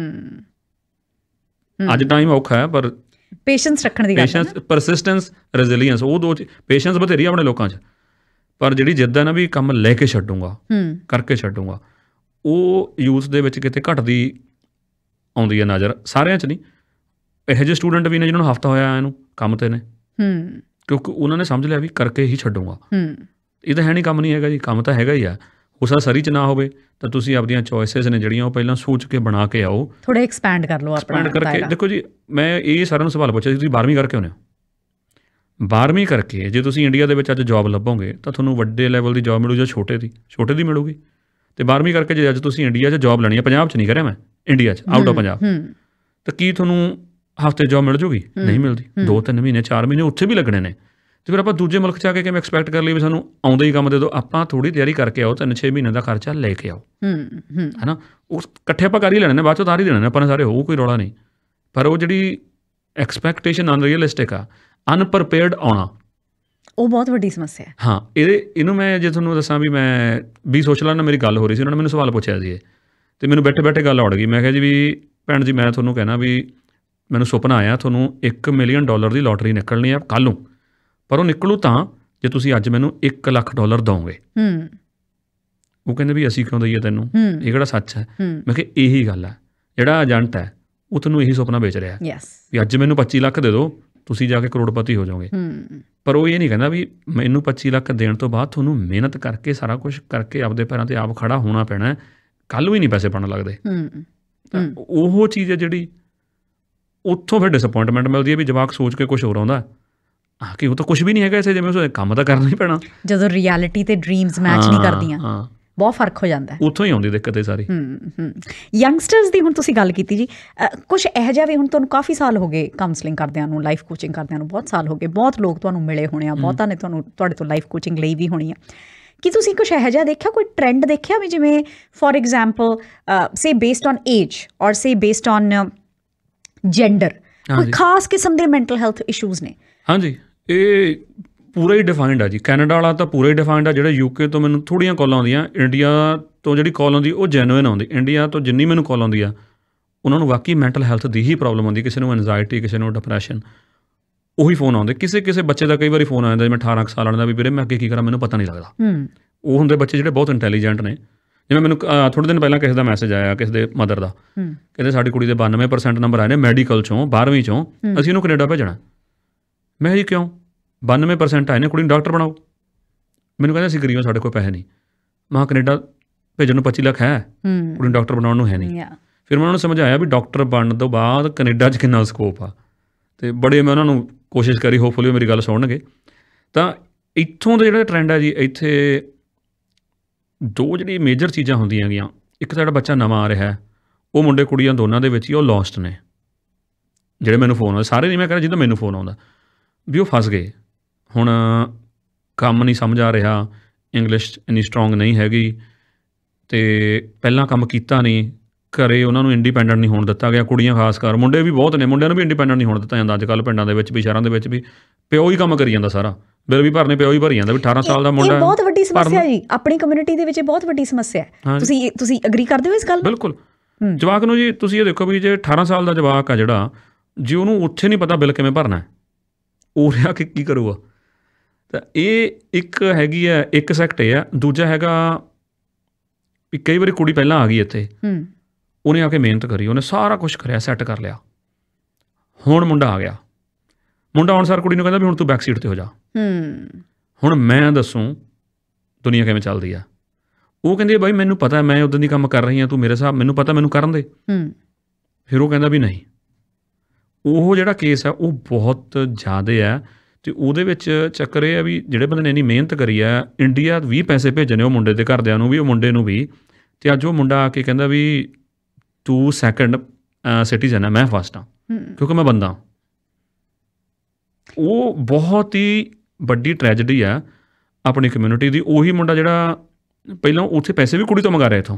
A: ਅੱਜ ਟਾਈਮ ਔਖਾ ਹੈ, ਪਰ
B: ਪੇਸ਼ੈਂਸ ਰੱਖਣ ਦੀ ਗੱਲ,
A: ਪੇਸ਼ੈਂਸ, ਪਰਸਿਸਟੈਂਸ, ਰੈਜ਼ੀਲੀਅੰਸ, ਉਹ ਦੋ ਪੇਸ਼ੈਂਸ ਬਥੇਰੀ ਆਪਣੇ ਲੋਕਾਂ 'ਚ, ਪਰ ਜਿਹੜੀ ਜਿੱਦ ਹੈ ਨਾ ਵੀ ਕੰਮ ਲੈ ਕੇ ਛੱਡੂਗਾ, ਕਰਕੇ ਛੱਡੂਗਾ, ਉਹ ਯੂਥ ਦੇ ਵਿੱਚ ਕਿਤੇ ਘਟਦੀ ਆਉਂਦੀ ਹੈ ਨਜ਼ਰ। ਸਾਰਿਆਂ 'ਚ ਨਹੀਂ, ਇਹੋ ਜਿਹੇ ਸਟੂਡੈਂਟ ਵੀ ਨੇ ਜਿਹਨਾਂ ਨੂੰ ਹਫ਼ਤਾ ਹੋਇਆ ਇਹਨੂੰ ਕੰਮ 'ਤੇ ਨੇ, ਕਿਉਂਕਿ ਉਹਨਾਂ ਨੇ ਸਮਝ ਲਿਆ ਵੀ ਕਰਕੇ ਹੀ ਛੱਡੂਗਾ। ਇਹ ਤਾਂ ਹੈ ਨਹੀਂ ਕੰਮ ਨਹੀਂ ਹੈਗਾ ਜੀ, ਕੰਮ ਤਾਂ ਹੈਗਾ ਹੀ ਆ। ਉਸ ਸਰੀ 'ਚ ਨਾ ਹੋਵੇ ਤਾਂ ਤੁਸੀਂ ਆਪਣੀਆਂ ਚੋਇਸਿਸ ਨੇ ਜਿਹੜੀਆਂ ਉਹ ਪਹਿਲਾਂ ਸੋਚ ਕੇ ਬਣਾ ਕੇ ਆਓ,
B: ਥੋੜਾ ਐਕਸਪੈਂਡ ਕਰ ਲਓ ਆਪਣਾ
A: ਕਰਕੇ। ਦੇਖੋ ਜੀ, ਮੈਂ ਇਹ ਸਾਰਿਆਂ ਨੂੰ ਸਵਾਲ ਪੁੱਛਿਆ ਸੀ, ਤੁਸੀਂ 12ਵੀਂ ਕਰਕੇ ਆਉਂਦੇ ਹੋ। 12ਵੀਂ ਕਰਕੇ ਜੇ ਤੁਸੀਂ ਇੰਡੀਆ ਦੇ ਵਿੱਚ ਅੱਜ ਜੋਬ ਲੱਭੋਗੇ ਤਾਂ ਤੁਹਾਨੂੰ ਵੱਡੇ ਲੈਵਲ ਦੀ ਜੋਬ ਮਿਲੂ ਜਾਂ ਛੋਟੇ ਦੀ ਮਿਲੂਗੀ। ਅਤੇ 12ਵੀਂ ਕਰਕੇ ਜੇ ਅੱਜ ਤੁਸੀਂ ਇੰਡੀਆ 'ਚ ਜੋਬ ਲੈਣੀ ਹੈ, ਪੰਜਾਬ 'ਚ ਨਹੀਂ ਕਰਿਆ ਮੈਂ, ਇੰਡੀਆ 'ਚ, ਆਊਟ ਆਫ ਪੰਜਾਬ, ਤਾਂ ਕੀ ਤੁਹਾਨੂੰ ਹਫ਼ਤੇ ਜੋਬ ਮਿਲ ਜੂਗੀ? ਨਹੀਂ ਮਿਲਦੀ। 2-3 ਮਹੀਨੇ 4 ਮਹੀਨੇ ਉੱਥੇ ਵੀ ਲੱਗਣੇ ਨੇ। ਅਤੇ ਫਿਰ ਆਪਾਂ ਦੂਜੇ ਮੁਲਕ 'ਚ ਆ ਕੇ ਕਿਵੇਂ ਐਕਸਪੈਕਟ ਕਰ ਲਈ ਵੀ ਸਾਨੂੰ ਆਉਂਦੇ ਹੀ ਕੰਮ ਦੇ ਦਿਓ? ਆਪਾਂ ਥੋੜ੍ਹੀ ਤਿਆਰੀ ਕਰਕੇ ਆਓ, 3-6 ਮਹੀਨੇ ਦਾ ਖਰਚਾ ਲੈ ਕੇ ਆਓ, ਹੈ ਨਾ। ਉਹ ਇਕੱਠੇ ਆਪਾਂ ਕਰ ਹੀ ਲੈਣੇ ਨੇ, ਬਾਅਦ 'ਚੋਂ ਉਤਾਰ ਹੀ ਦੇਣੇ ਨੇ ਆਪਾਂ ਨੇ ਸਾਰੇ, ਹੋਊ ਕੋਈ ਰੌਲਾ ਨਹੀਂ। ਪਰ ਉਹ ਜਿਹੜੀ ਐਕਸਪੈਕਟੇਸ਼ਨ ਅਨਰੀਅਲਿਸਟਿਕ ਆ, ਅਨਪ੍ਰੀਪੇਅਰਡ ਆਉਣਾ,
B: ਉਹ ਬਹੁਤ ਵੱਡੀ ਸਮੱਸਿਆ ਹੈ।
A: ਹਾਂ, ਇਹਨੂੰ ਮੈਂ ਜੇ ਤੁਹਾਨੂੰ ਦੱਸਾਂ ਵੀ ਮੈਂ ਵੀ ਸੋਸ਼ਲਾਂ ਨਾਲ ਮੇਰੀ ਗੱਲ ਹੋ ਰਹੀ ਸੀ, ਉਹਨਾਂ ਨੇ ਮੈਨੂੰ ਸਵਾਲ ਪੁੱਛਿਆ ਸੀ ਅਤੇ ਮੈਨੂੰ ਬੈਠੇ ਗੱਲ ਉੜ ਗਈ। ਮੈਂ ਕਿਹਾ ਜੀ ਵੀ ਭੈਣ ਜੀ, ਮੈਂ ਤੁਹਾਨੂੰ ਕਹਿਣਾ ਵੀ ਮੈਨੂੰ ਸੁਪਨਾ ਆਇਆ ਤੁਹਾਨੂੰ $1 ਮਿਲੀਅਨ ਦੀ ਲੋਟਰੀ ਨਿਕਲਣੀ ਆ ਕੱਲ੍ਹ ਨੂੰ, ਪਰ ਉਹ ਨਿਕਲੂ ਤਾਂ ਜੇ ਤੁਸੀਂ ਅੱਜ ਮੈਨੂੰ $1 ਲੱਖ ਦਿਓਗੇ। ਉਹ ਕਹਿੰਦੇ ਵੀ ਅਸੀਂ ਕਿਉਂ ਦਈਏ ਤੈਨੂੰ, ਇਹ ਕਿਹੜਾ ਸੱਚ ਹੈ? ਮੈਂ ਕਿਹਾ ਇਹੀ ਗੱਲ ਹੈ, ਜਿਹੜਾ ਏਜੰਟ ਹੈ ਉਹ ਤੁਹਾਨੂੰ ਇਹੀ ਸੁਪਨਾ ਵੇਚ ਰਿਹਾ ਵੀ ਅੱਜ ਮੈਨੂੰ 25 ਲੱਖ ਦੇ ਦਿਓ, ਤੁਸੀਂ ਜਾ ਕੇ ਕਰੋੜਪਤੀ ਹੋ ਜਾਓਗੇ। ਪਰ ਉਹ ਇਹ ਨਹੀਂ ਕਹਿੰਦਾ ਵੀ ਮੈਨੂੰ 25 ਲੱਖ ਦੇਣ ਤੋਂ ਬਾਅਦ ਤੁਹਾਨੂੰ ਮਿਹਨਤ ਕਰਕੇ ਸਾਰਾ ਕੁਛ ਕਰਕੇ ਆਪਦੇ ਪੈਰਾਂ 'ਤੇ ਆਪ ਖੜਾ ਹੋਣਾ ਪੈਣਾ, ਕੱਲ੍ਹ ਵੀ ਨਹੀਂ ਪੈਸੇ ਬਣਨ ਲੱਗਦੇ। ਤਾਂ ਉਹ ਚੀਜ਼ ਹੈ ਜਿਹੜੀ ਉੱਥੋਂ ਫਿਰ ਡਿਸਅਪੁਆਇੰਟਮੈਂਟ ਮਿਲਦੀ ਹੈ ਵੀ ਜਵਾਕ ਸੋਚ ਕੇ ਕੁਛ ਹੋਰ ਆਉਂਦਾ ਕਿ ਉਹ ਤਾਂ ਕੁਛ ਵੀ ਨਹੀਂ ਹੈਗਾ ਇਸੇ, ਜਿਵੇਂ ਉਸ ਕੰਮ ਤਾਂ ਕਰਨਾ ਹੀ ਪੈਣਾ। ਜਦੋਂ
B: ਰਿਐਲਿਟੀ ਤੇ ਡਰੀਮਸ ਮੈਚ ਨਹੀਂ ਕਰਦੀਆਂ, ਬਹੁਤ ਫਰਕ ਹੋ ਜਾਂਦਾ,
A: ਉੱਥੋਂ ਹੀ ਆਉਂਦੀ ਦਿੱਕਤ ਇਹ ਸਾਰੀ।
B: ਯੰਗਸਟਰਸ ਦੀ ਹੁਣ ਤੁਸੀਂ ਗੱਲ ਕੀਤੀ ਜੀ, ਕੁਛ ਇਹੋ ਜਿਹਾ ਵੀ ਹੁਣ ਤੁਹਾਨੂੰ ਕਾਫੀ ਸਾਲ ਹੋ ਗਏ ਕਾਉਂਸਲਿੰਗ ਕਰਦਿਆਂ ਨੂੰ, ਲਾਈਫ ਕੋਚਿੰਗ ਕਰਦਿਆਂ ਨੂੰ ਬਹੁਤ ਸਾਲ ਹੋ ਗਏ, ਬਹੁਤ ਲੋਕ ਤੁਹਾਨੂੰ ਮਿਲੇ ਹੋਣੇ ਆ, ਬਹੁਤਾਂ ਨੇ ਤੁਹਾਡੇ ਤੋਂ ਲਾਈਫ ਕੋਚਿੰਗ ਲਈ ਵੀ ਹੋਣੀ ਆ। ਕੀ ਤੁਸੀਂ ਕੁਛ ਇਹੋ ਜਿਹਾ ਦੇਖਿਆ, ਕੋਈ ਟਰੈਂਡ ਦੇਖਿਆ ਵੀ ਜਿਵੇਂ ਫੋਰ ਐਗਜ਼ਾਮਪਲ ਸੇ ਬੇਸਡ ਔਨ ਏਜ ਔਰ ਸੇ ਬੇਸਡ ਔਨ ਜੈਂਡਰ, ਕੋਈ ਖਾਸ ਕਿਸਮ ਦੇ ਮੈਂਟਲ ਹੈਲਥ ਇਸ਼ੂਜ਼ ਨੇ?
A: ਹਾਂਜੀ, ਇਹ ਪੂਰਾ ਹੀ ਡਿਫਾਈਨਡ ਆ ਜੀ। ਕੈਨੇਡਾ ਵਾਲਾ ਤਾਂ ਪੂਰਾ ਹੀ ਡਿਫਾਈਨਡ ਆ। ਜਿਹੜੇ UK ਤੋਂ ਮੈਨੂੰ ਥੋੜ੍ਹੀਆਂ ਕਾਲਾਂ ਆਉਂਦੀਆਂ, ਇੰਡੀਆ ਤੋਂ ਜਿਹੜੀ ਕਾਲ ਆਉਂਦੀ ਉਹ ਜੈਨੂਇਨ ਆਉਂਦੀ। ਇੰਡੀਆ ਤੋਂ ਜਿੰਨੀ ਮੈਨੂੰ ਕਾਲ ਆਉਂਦੀ ਆ ਉਹਨਾਂ ਨੂੰ ਵਾਕਈ ਮੈਂਟਲ ਹੈਲਥ ਦੀ ਹੀ ਪ੍ਰੋਬਲਮ ਆਉਂਦੀ, ਕਿਸੇ ਨੂੰ ਐਨਜ਼ਾਇਟੀ, ਕਿਸੇ ਨੂੰ ਡਿਪਰੈਸ਼ਨ, ਉਹੀ ਫੋਨ ਆਉਂਦੇ। ਕਿਸੇ ਬੱਚੇ ਦਾ ਕਈ ਵਾਰੀ ਫੋਨ ਆ ਜਾਂਦਾ ਜਿਵੇਂ 18 ਸਾਲ ਵਾਲੇ ਦਾ, ਵੀ ਵੀਰੇ ਮੈਂ ਅੱਗੇ ਕੀ ਕਰਾਂ, ਮੈਨੂੰ ਪਤਾ ਨਹੀਂ ਲੱਗਦਾ। ਉਹ ਹੁੰਦੇ ਬੱਚੇ ਜਿਹੜੇ ਬਹੁਤ ਇੰਟੈਲੀਜੈਂਟ ਨੇ। ਜਿਵੇਂ ਮੈਨੂੰ ਥੋੜ੍ਹੇ ਦਿਨ ਪਹਿਲਾਂ ਕਿਸੇ ਦਾ ਮੈਸੇਜ ਆਇਆ, ਕਿਸੇ ਦੇ ਮਦਰ ਦਾ, ਕਹਿੰਦੇ ਸਾਡੀ ਕੁੜੀ ਦੇ 92% ਨੰਬਰ ਆਏ ਨੇ ਮੈਡੀਕਲ 'ਚੋਂ, 12ਵੀਂ 'ਚੋਂ, ਅਸੀਂ ਉਹਨੂੰ ਕੈਨੇਡਾ ਭੇਜਣਾ। ਮੈਂ ਜੀ ਕਿਉਂ? 92% ਆਏ ਨੇ, ਕੁੜੀ ਨੂੰ ਡਾਕਟਰ ਬਣਾਓ। ਮੈਨੂੰ ਕਹਿੰਦੇ ਅਸੀਂ ਗਰੀਬ ਹਾਂ, ਸਾਡੇ ਕੋਲ ਪੈਸੇ ਨਹੀਂ। ਮੈਂ ਕੈਨੇਡਾ ਭੇਜਣ ਨੂੰ 25 ਲੱਖ ਹੈ, ਕੁੜੀ ਨੂੰ ਡਾਕਟਰ ਬਣਾਉਣ ਨੂੰ ਹੈ ਨਹੀਂ। ਫਿਰ ਮੈਂ ਉਹਨਾਂ ਨੂੰ ਸਮਝਾਇਆ ਵੀ ਡਾਕਟਰ ਬਣਨ ਤੋਂ ਬਾਅਦ ਕੈਨੇਡਾ 'ਚ ਕਿੰਨਾ ਸਕੋਪ ਆ, ਅਤੇ ਬੜੇ ਮੈਂ ਉਹਨਾਂ ਨੂੰ ਕੋਸ਼ਿਸ਼ ਕਰੀ, ਹੋਪਫੁਲੀ ਮੇਰੀ ਗੱਲ ਸੁਣਨਗੇ। ਤਾਂ ਇੱਥੋਂ ਦਾ ਜਿਹੜਾ ਟਰੈਂਡ ਹੈ ਜੀ, ਇੱਥੇ ਦੋ ਜਿਹੜੀ ਮੇਜਰ ਚੀਜ਼ਾਂ ਹੁੰਦੀਆਂ ਹੈਗੀਆਂ। ਇੱਕ ਸਾਡਾ ਬੱਚਾ ਨਵਾਂ ਆ ਰਿਹਾ, ਉਹ ਮੁੰਡੇ ਕੁੜੀਆਂ ਦੋਨਾਂ ਦੇ ਵਿੱਚ ਹੀ ਉਹ ਲੋਸਟ ਨੇ। ਜਿਹੜੇ ਮੈਨੂੰ ਫੋਨ ਆਉਂਦੇ, ਸਾਰੇ ਨਹੀਂ ਮੈਂ ਕਹਿੰਦਾ, ਜਿੱਦਾਂ ਮੈਨੂੰ ਫੋਨ ਆਉਂਦਾ ਵੀ ਉਹ ਫਸ ਗਏ। ਹੁਣ ਕੰਮ ਨਹੀਂ ਸਮਝ ਆ ਰਿਹਾ, ਇੰਗਲਿਸ਼ ਇੰਨੀ ਸਟਰੋਂਗ ਨਹੀਂ ਹੈਗੀ, ਅਤੇ ਪਹਿਲਾਂ ਕੰਮ ਕੀਤਾ ਨਹੀਂ, ਘਰੇ ਉਹਨਾਂ ਨੂੰ ਇੰਡੀਪੈਂਡੈਂਟ ਨਹੀਂ ਹੋਣ ਦਿੱਤਾ ਗਿਆ। ਕੁੜੀਆਂ ਖਾਸ ਕਰ, ਮੁੰਡੇ ਵੀ ਬਹੁਤ ਨੇ, ਮੁੰਡਿਆਂ ਨੂੰ ਵੀ ਇੰਡੀਪੈਂਡੈਂਟ ਨਹੀਂ ਹੋਣ ਦਿੱਤਾ ਜਾਂਦਾ ਅੱਜ ਕੱਲ੍ਹ ਪਿੰਡਾਂ ਦੇ ਵਿੱਚ ਵੀ, ਸ਼ਹਿਰਾਂ ਦੇ ਵਿੱਚ ਵੀ। ਪਿਓ ਹੀ ਕੰਮ ਕਰੀ ਜਾਂਦਾ ਸਾਰਾ, ਬਿੱਲ ਵੀ ਭਰਨੇ ਪਿਓ ਹੀ ਭਰੀ ਜਾਂਦਾ। ਵੀ 18 ਸਾਲ ਦਾ ਮੁੰਡਾ,
B: ਇਹ ਬਹੁਤ ਵੱਡੀ ਸਮੱਸਿਆ ਜੀ ਆਪਣੀ ਕਮਿਊਨਿਟੀ ਦੇ ਵਿੱਚ, ਬਹੁਤ ਵੱਡੀ ਸਮੱਸਿਆ ਹੈ। ਤੁਸੀਂ ਅਗਰੀ ਕਰਦੇ ਹੋ ਇਸ ਗੱਲ?
A: ਬਿਲਕੁਲ। ਜਵਾਕ ਨੂੰ ਜੀ ਤੁਸੀਂ ਇਹ ਦੇਖੋ ਵੀ ਜੇ 18 ਸਾਲ ਦਾ ਜਵਾਕ ਆ ਜਿਹੜਾ, ਜੇ ਉਹਨੂੰ ਉੱਥੇ ਨਹੀਂ ਪਤਾ ਬਿੱਲ ਕਿਵੇਂ ਭਰਨਾ, ਉਹ ਰਿਹਾ ਕਿ ਕੀ ਕਰੂਗਾ। ਤਾਂ ਇਹ ਇੱਕ ਹੈਗੀ ਹੈ, ਇੱਕ ਸੈਕਟ ਇਹ ਆ। ਦੂਜਾ ਹੈਗਾ ਵੀ ਕਈ ਵਾਰੀ ਕੁੜੀ ਪਹਿਲਾਂ ਆ ਗਈ ਇੱਥੇ, ਉਹਨੇ ਆ ਕੇ ਮਿਹਨਤ ਕਰੀ, ਉਹਨੇ ਸਾਰਾ ਕੁਛ ਕਰਿਆ, ਸੈੱਟ ਕਰ ਲਿਆ, ਹੁਣ ਮੁੰਡਾ ਆ ਗਿਆ। ਮੁੰਡਾ ਹੁਣ ਸਾਰ ਕੁੜੀ ਨੂੰ ਕਹਿੰਦਾ ਵੀ ਹੁਣ ਤੂੰ ਬੈਕ ਸੀਟ 'ਤੇ ਹੋ ਜਾ। ਹੁਣ ਮੈਂ ਦੱਸੂੰ ਦੁਨੀਆ ਕਿਵੇਂ ਚੱਲਦੀ ਆ। ਉਹ ਕਹਿੰਦੀ ਬਾਈ ਮੈਨੂੰ ਪਤਾ, ਮੈਂ ਉੱਦਾਂ ਦੀ ਕੰਮ ਕਰ ਰਹੀ ਹਾਂ, ਤੂੰ ਮੇਰੇ ਹਿਸਾਬ, ਮੈਨੂੰ ਪਤਾ, ਮੈਨੂੰ ਕਰਨ ਦੇ। ਫਿਰ ਉਹ ਕਹਿੰਦਾ ਵੀ ਨਹੀਂ। ਉਹ ਜਿਹੜਾ ਕੇਸ ਆ ਉਹ ਬਹੁਤ ਜ਼ਿਆਦਾ ਹੈ, ਅਤੇ ਉਹਦੇ ਵਿੱਚ ਚੱਕਰ ਇਹ ਆ ਵੀ ਜਿਹੜੇ ਬੰਦੇ ਨੇ ਇੰਨੀ ਮਿਹਨਤ ਕਰੀ ਆ, ਇੰਡੀਆ 20 ਪੈਸੇ ਭੇਜਣੇ ਉਹ ਮੁੰਡੇ ਦੇ ਘਰਦਿਆਂ ਨੂੰ ਵੀ, ਉਹ ਮੁੰਡੇ ਨੂੰ ਵੀ, ਅਤੇ ਅੱਜ ਉਹ ਮੁੰਡਾ ਆ ਕੇ ਕਹਿੰਦਾ ਵੀ ਤੂੰ ਸੈਕਿੰਡ ਸਿਟੀਜ਼ਨ ਹੈ, ਮੈਂ ਫਸਟ ਹਾਂ ਕਿਉਂਕਿ ਮੈਂ ਬੰਦਾ। ਉਹ ਬਹੁਤ ਹੀ ਵੱਡੀ ਟਰੈਜਡੀ ਆ ਆਪਣੀ ਕਮਿਊਨਿਟੀ ਦੀ। ਉਹੀ ਮੁੰਡਾ ਜਿਹੜਾ ਪਹਿਲਾਂ ਉੱਥੇ ਪੈਸੇ ਵੀ ਕੁੜੀ ਤੋਂ ਮੰਗਾ ਰਿਹਾ ਇੱਥੋਂ,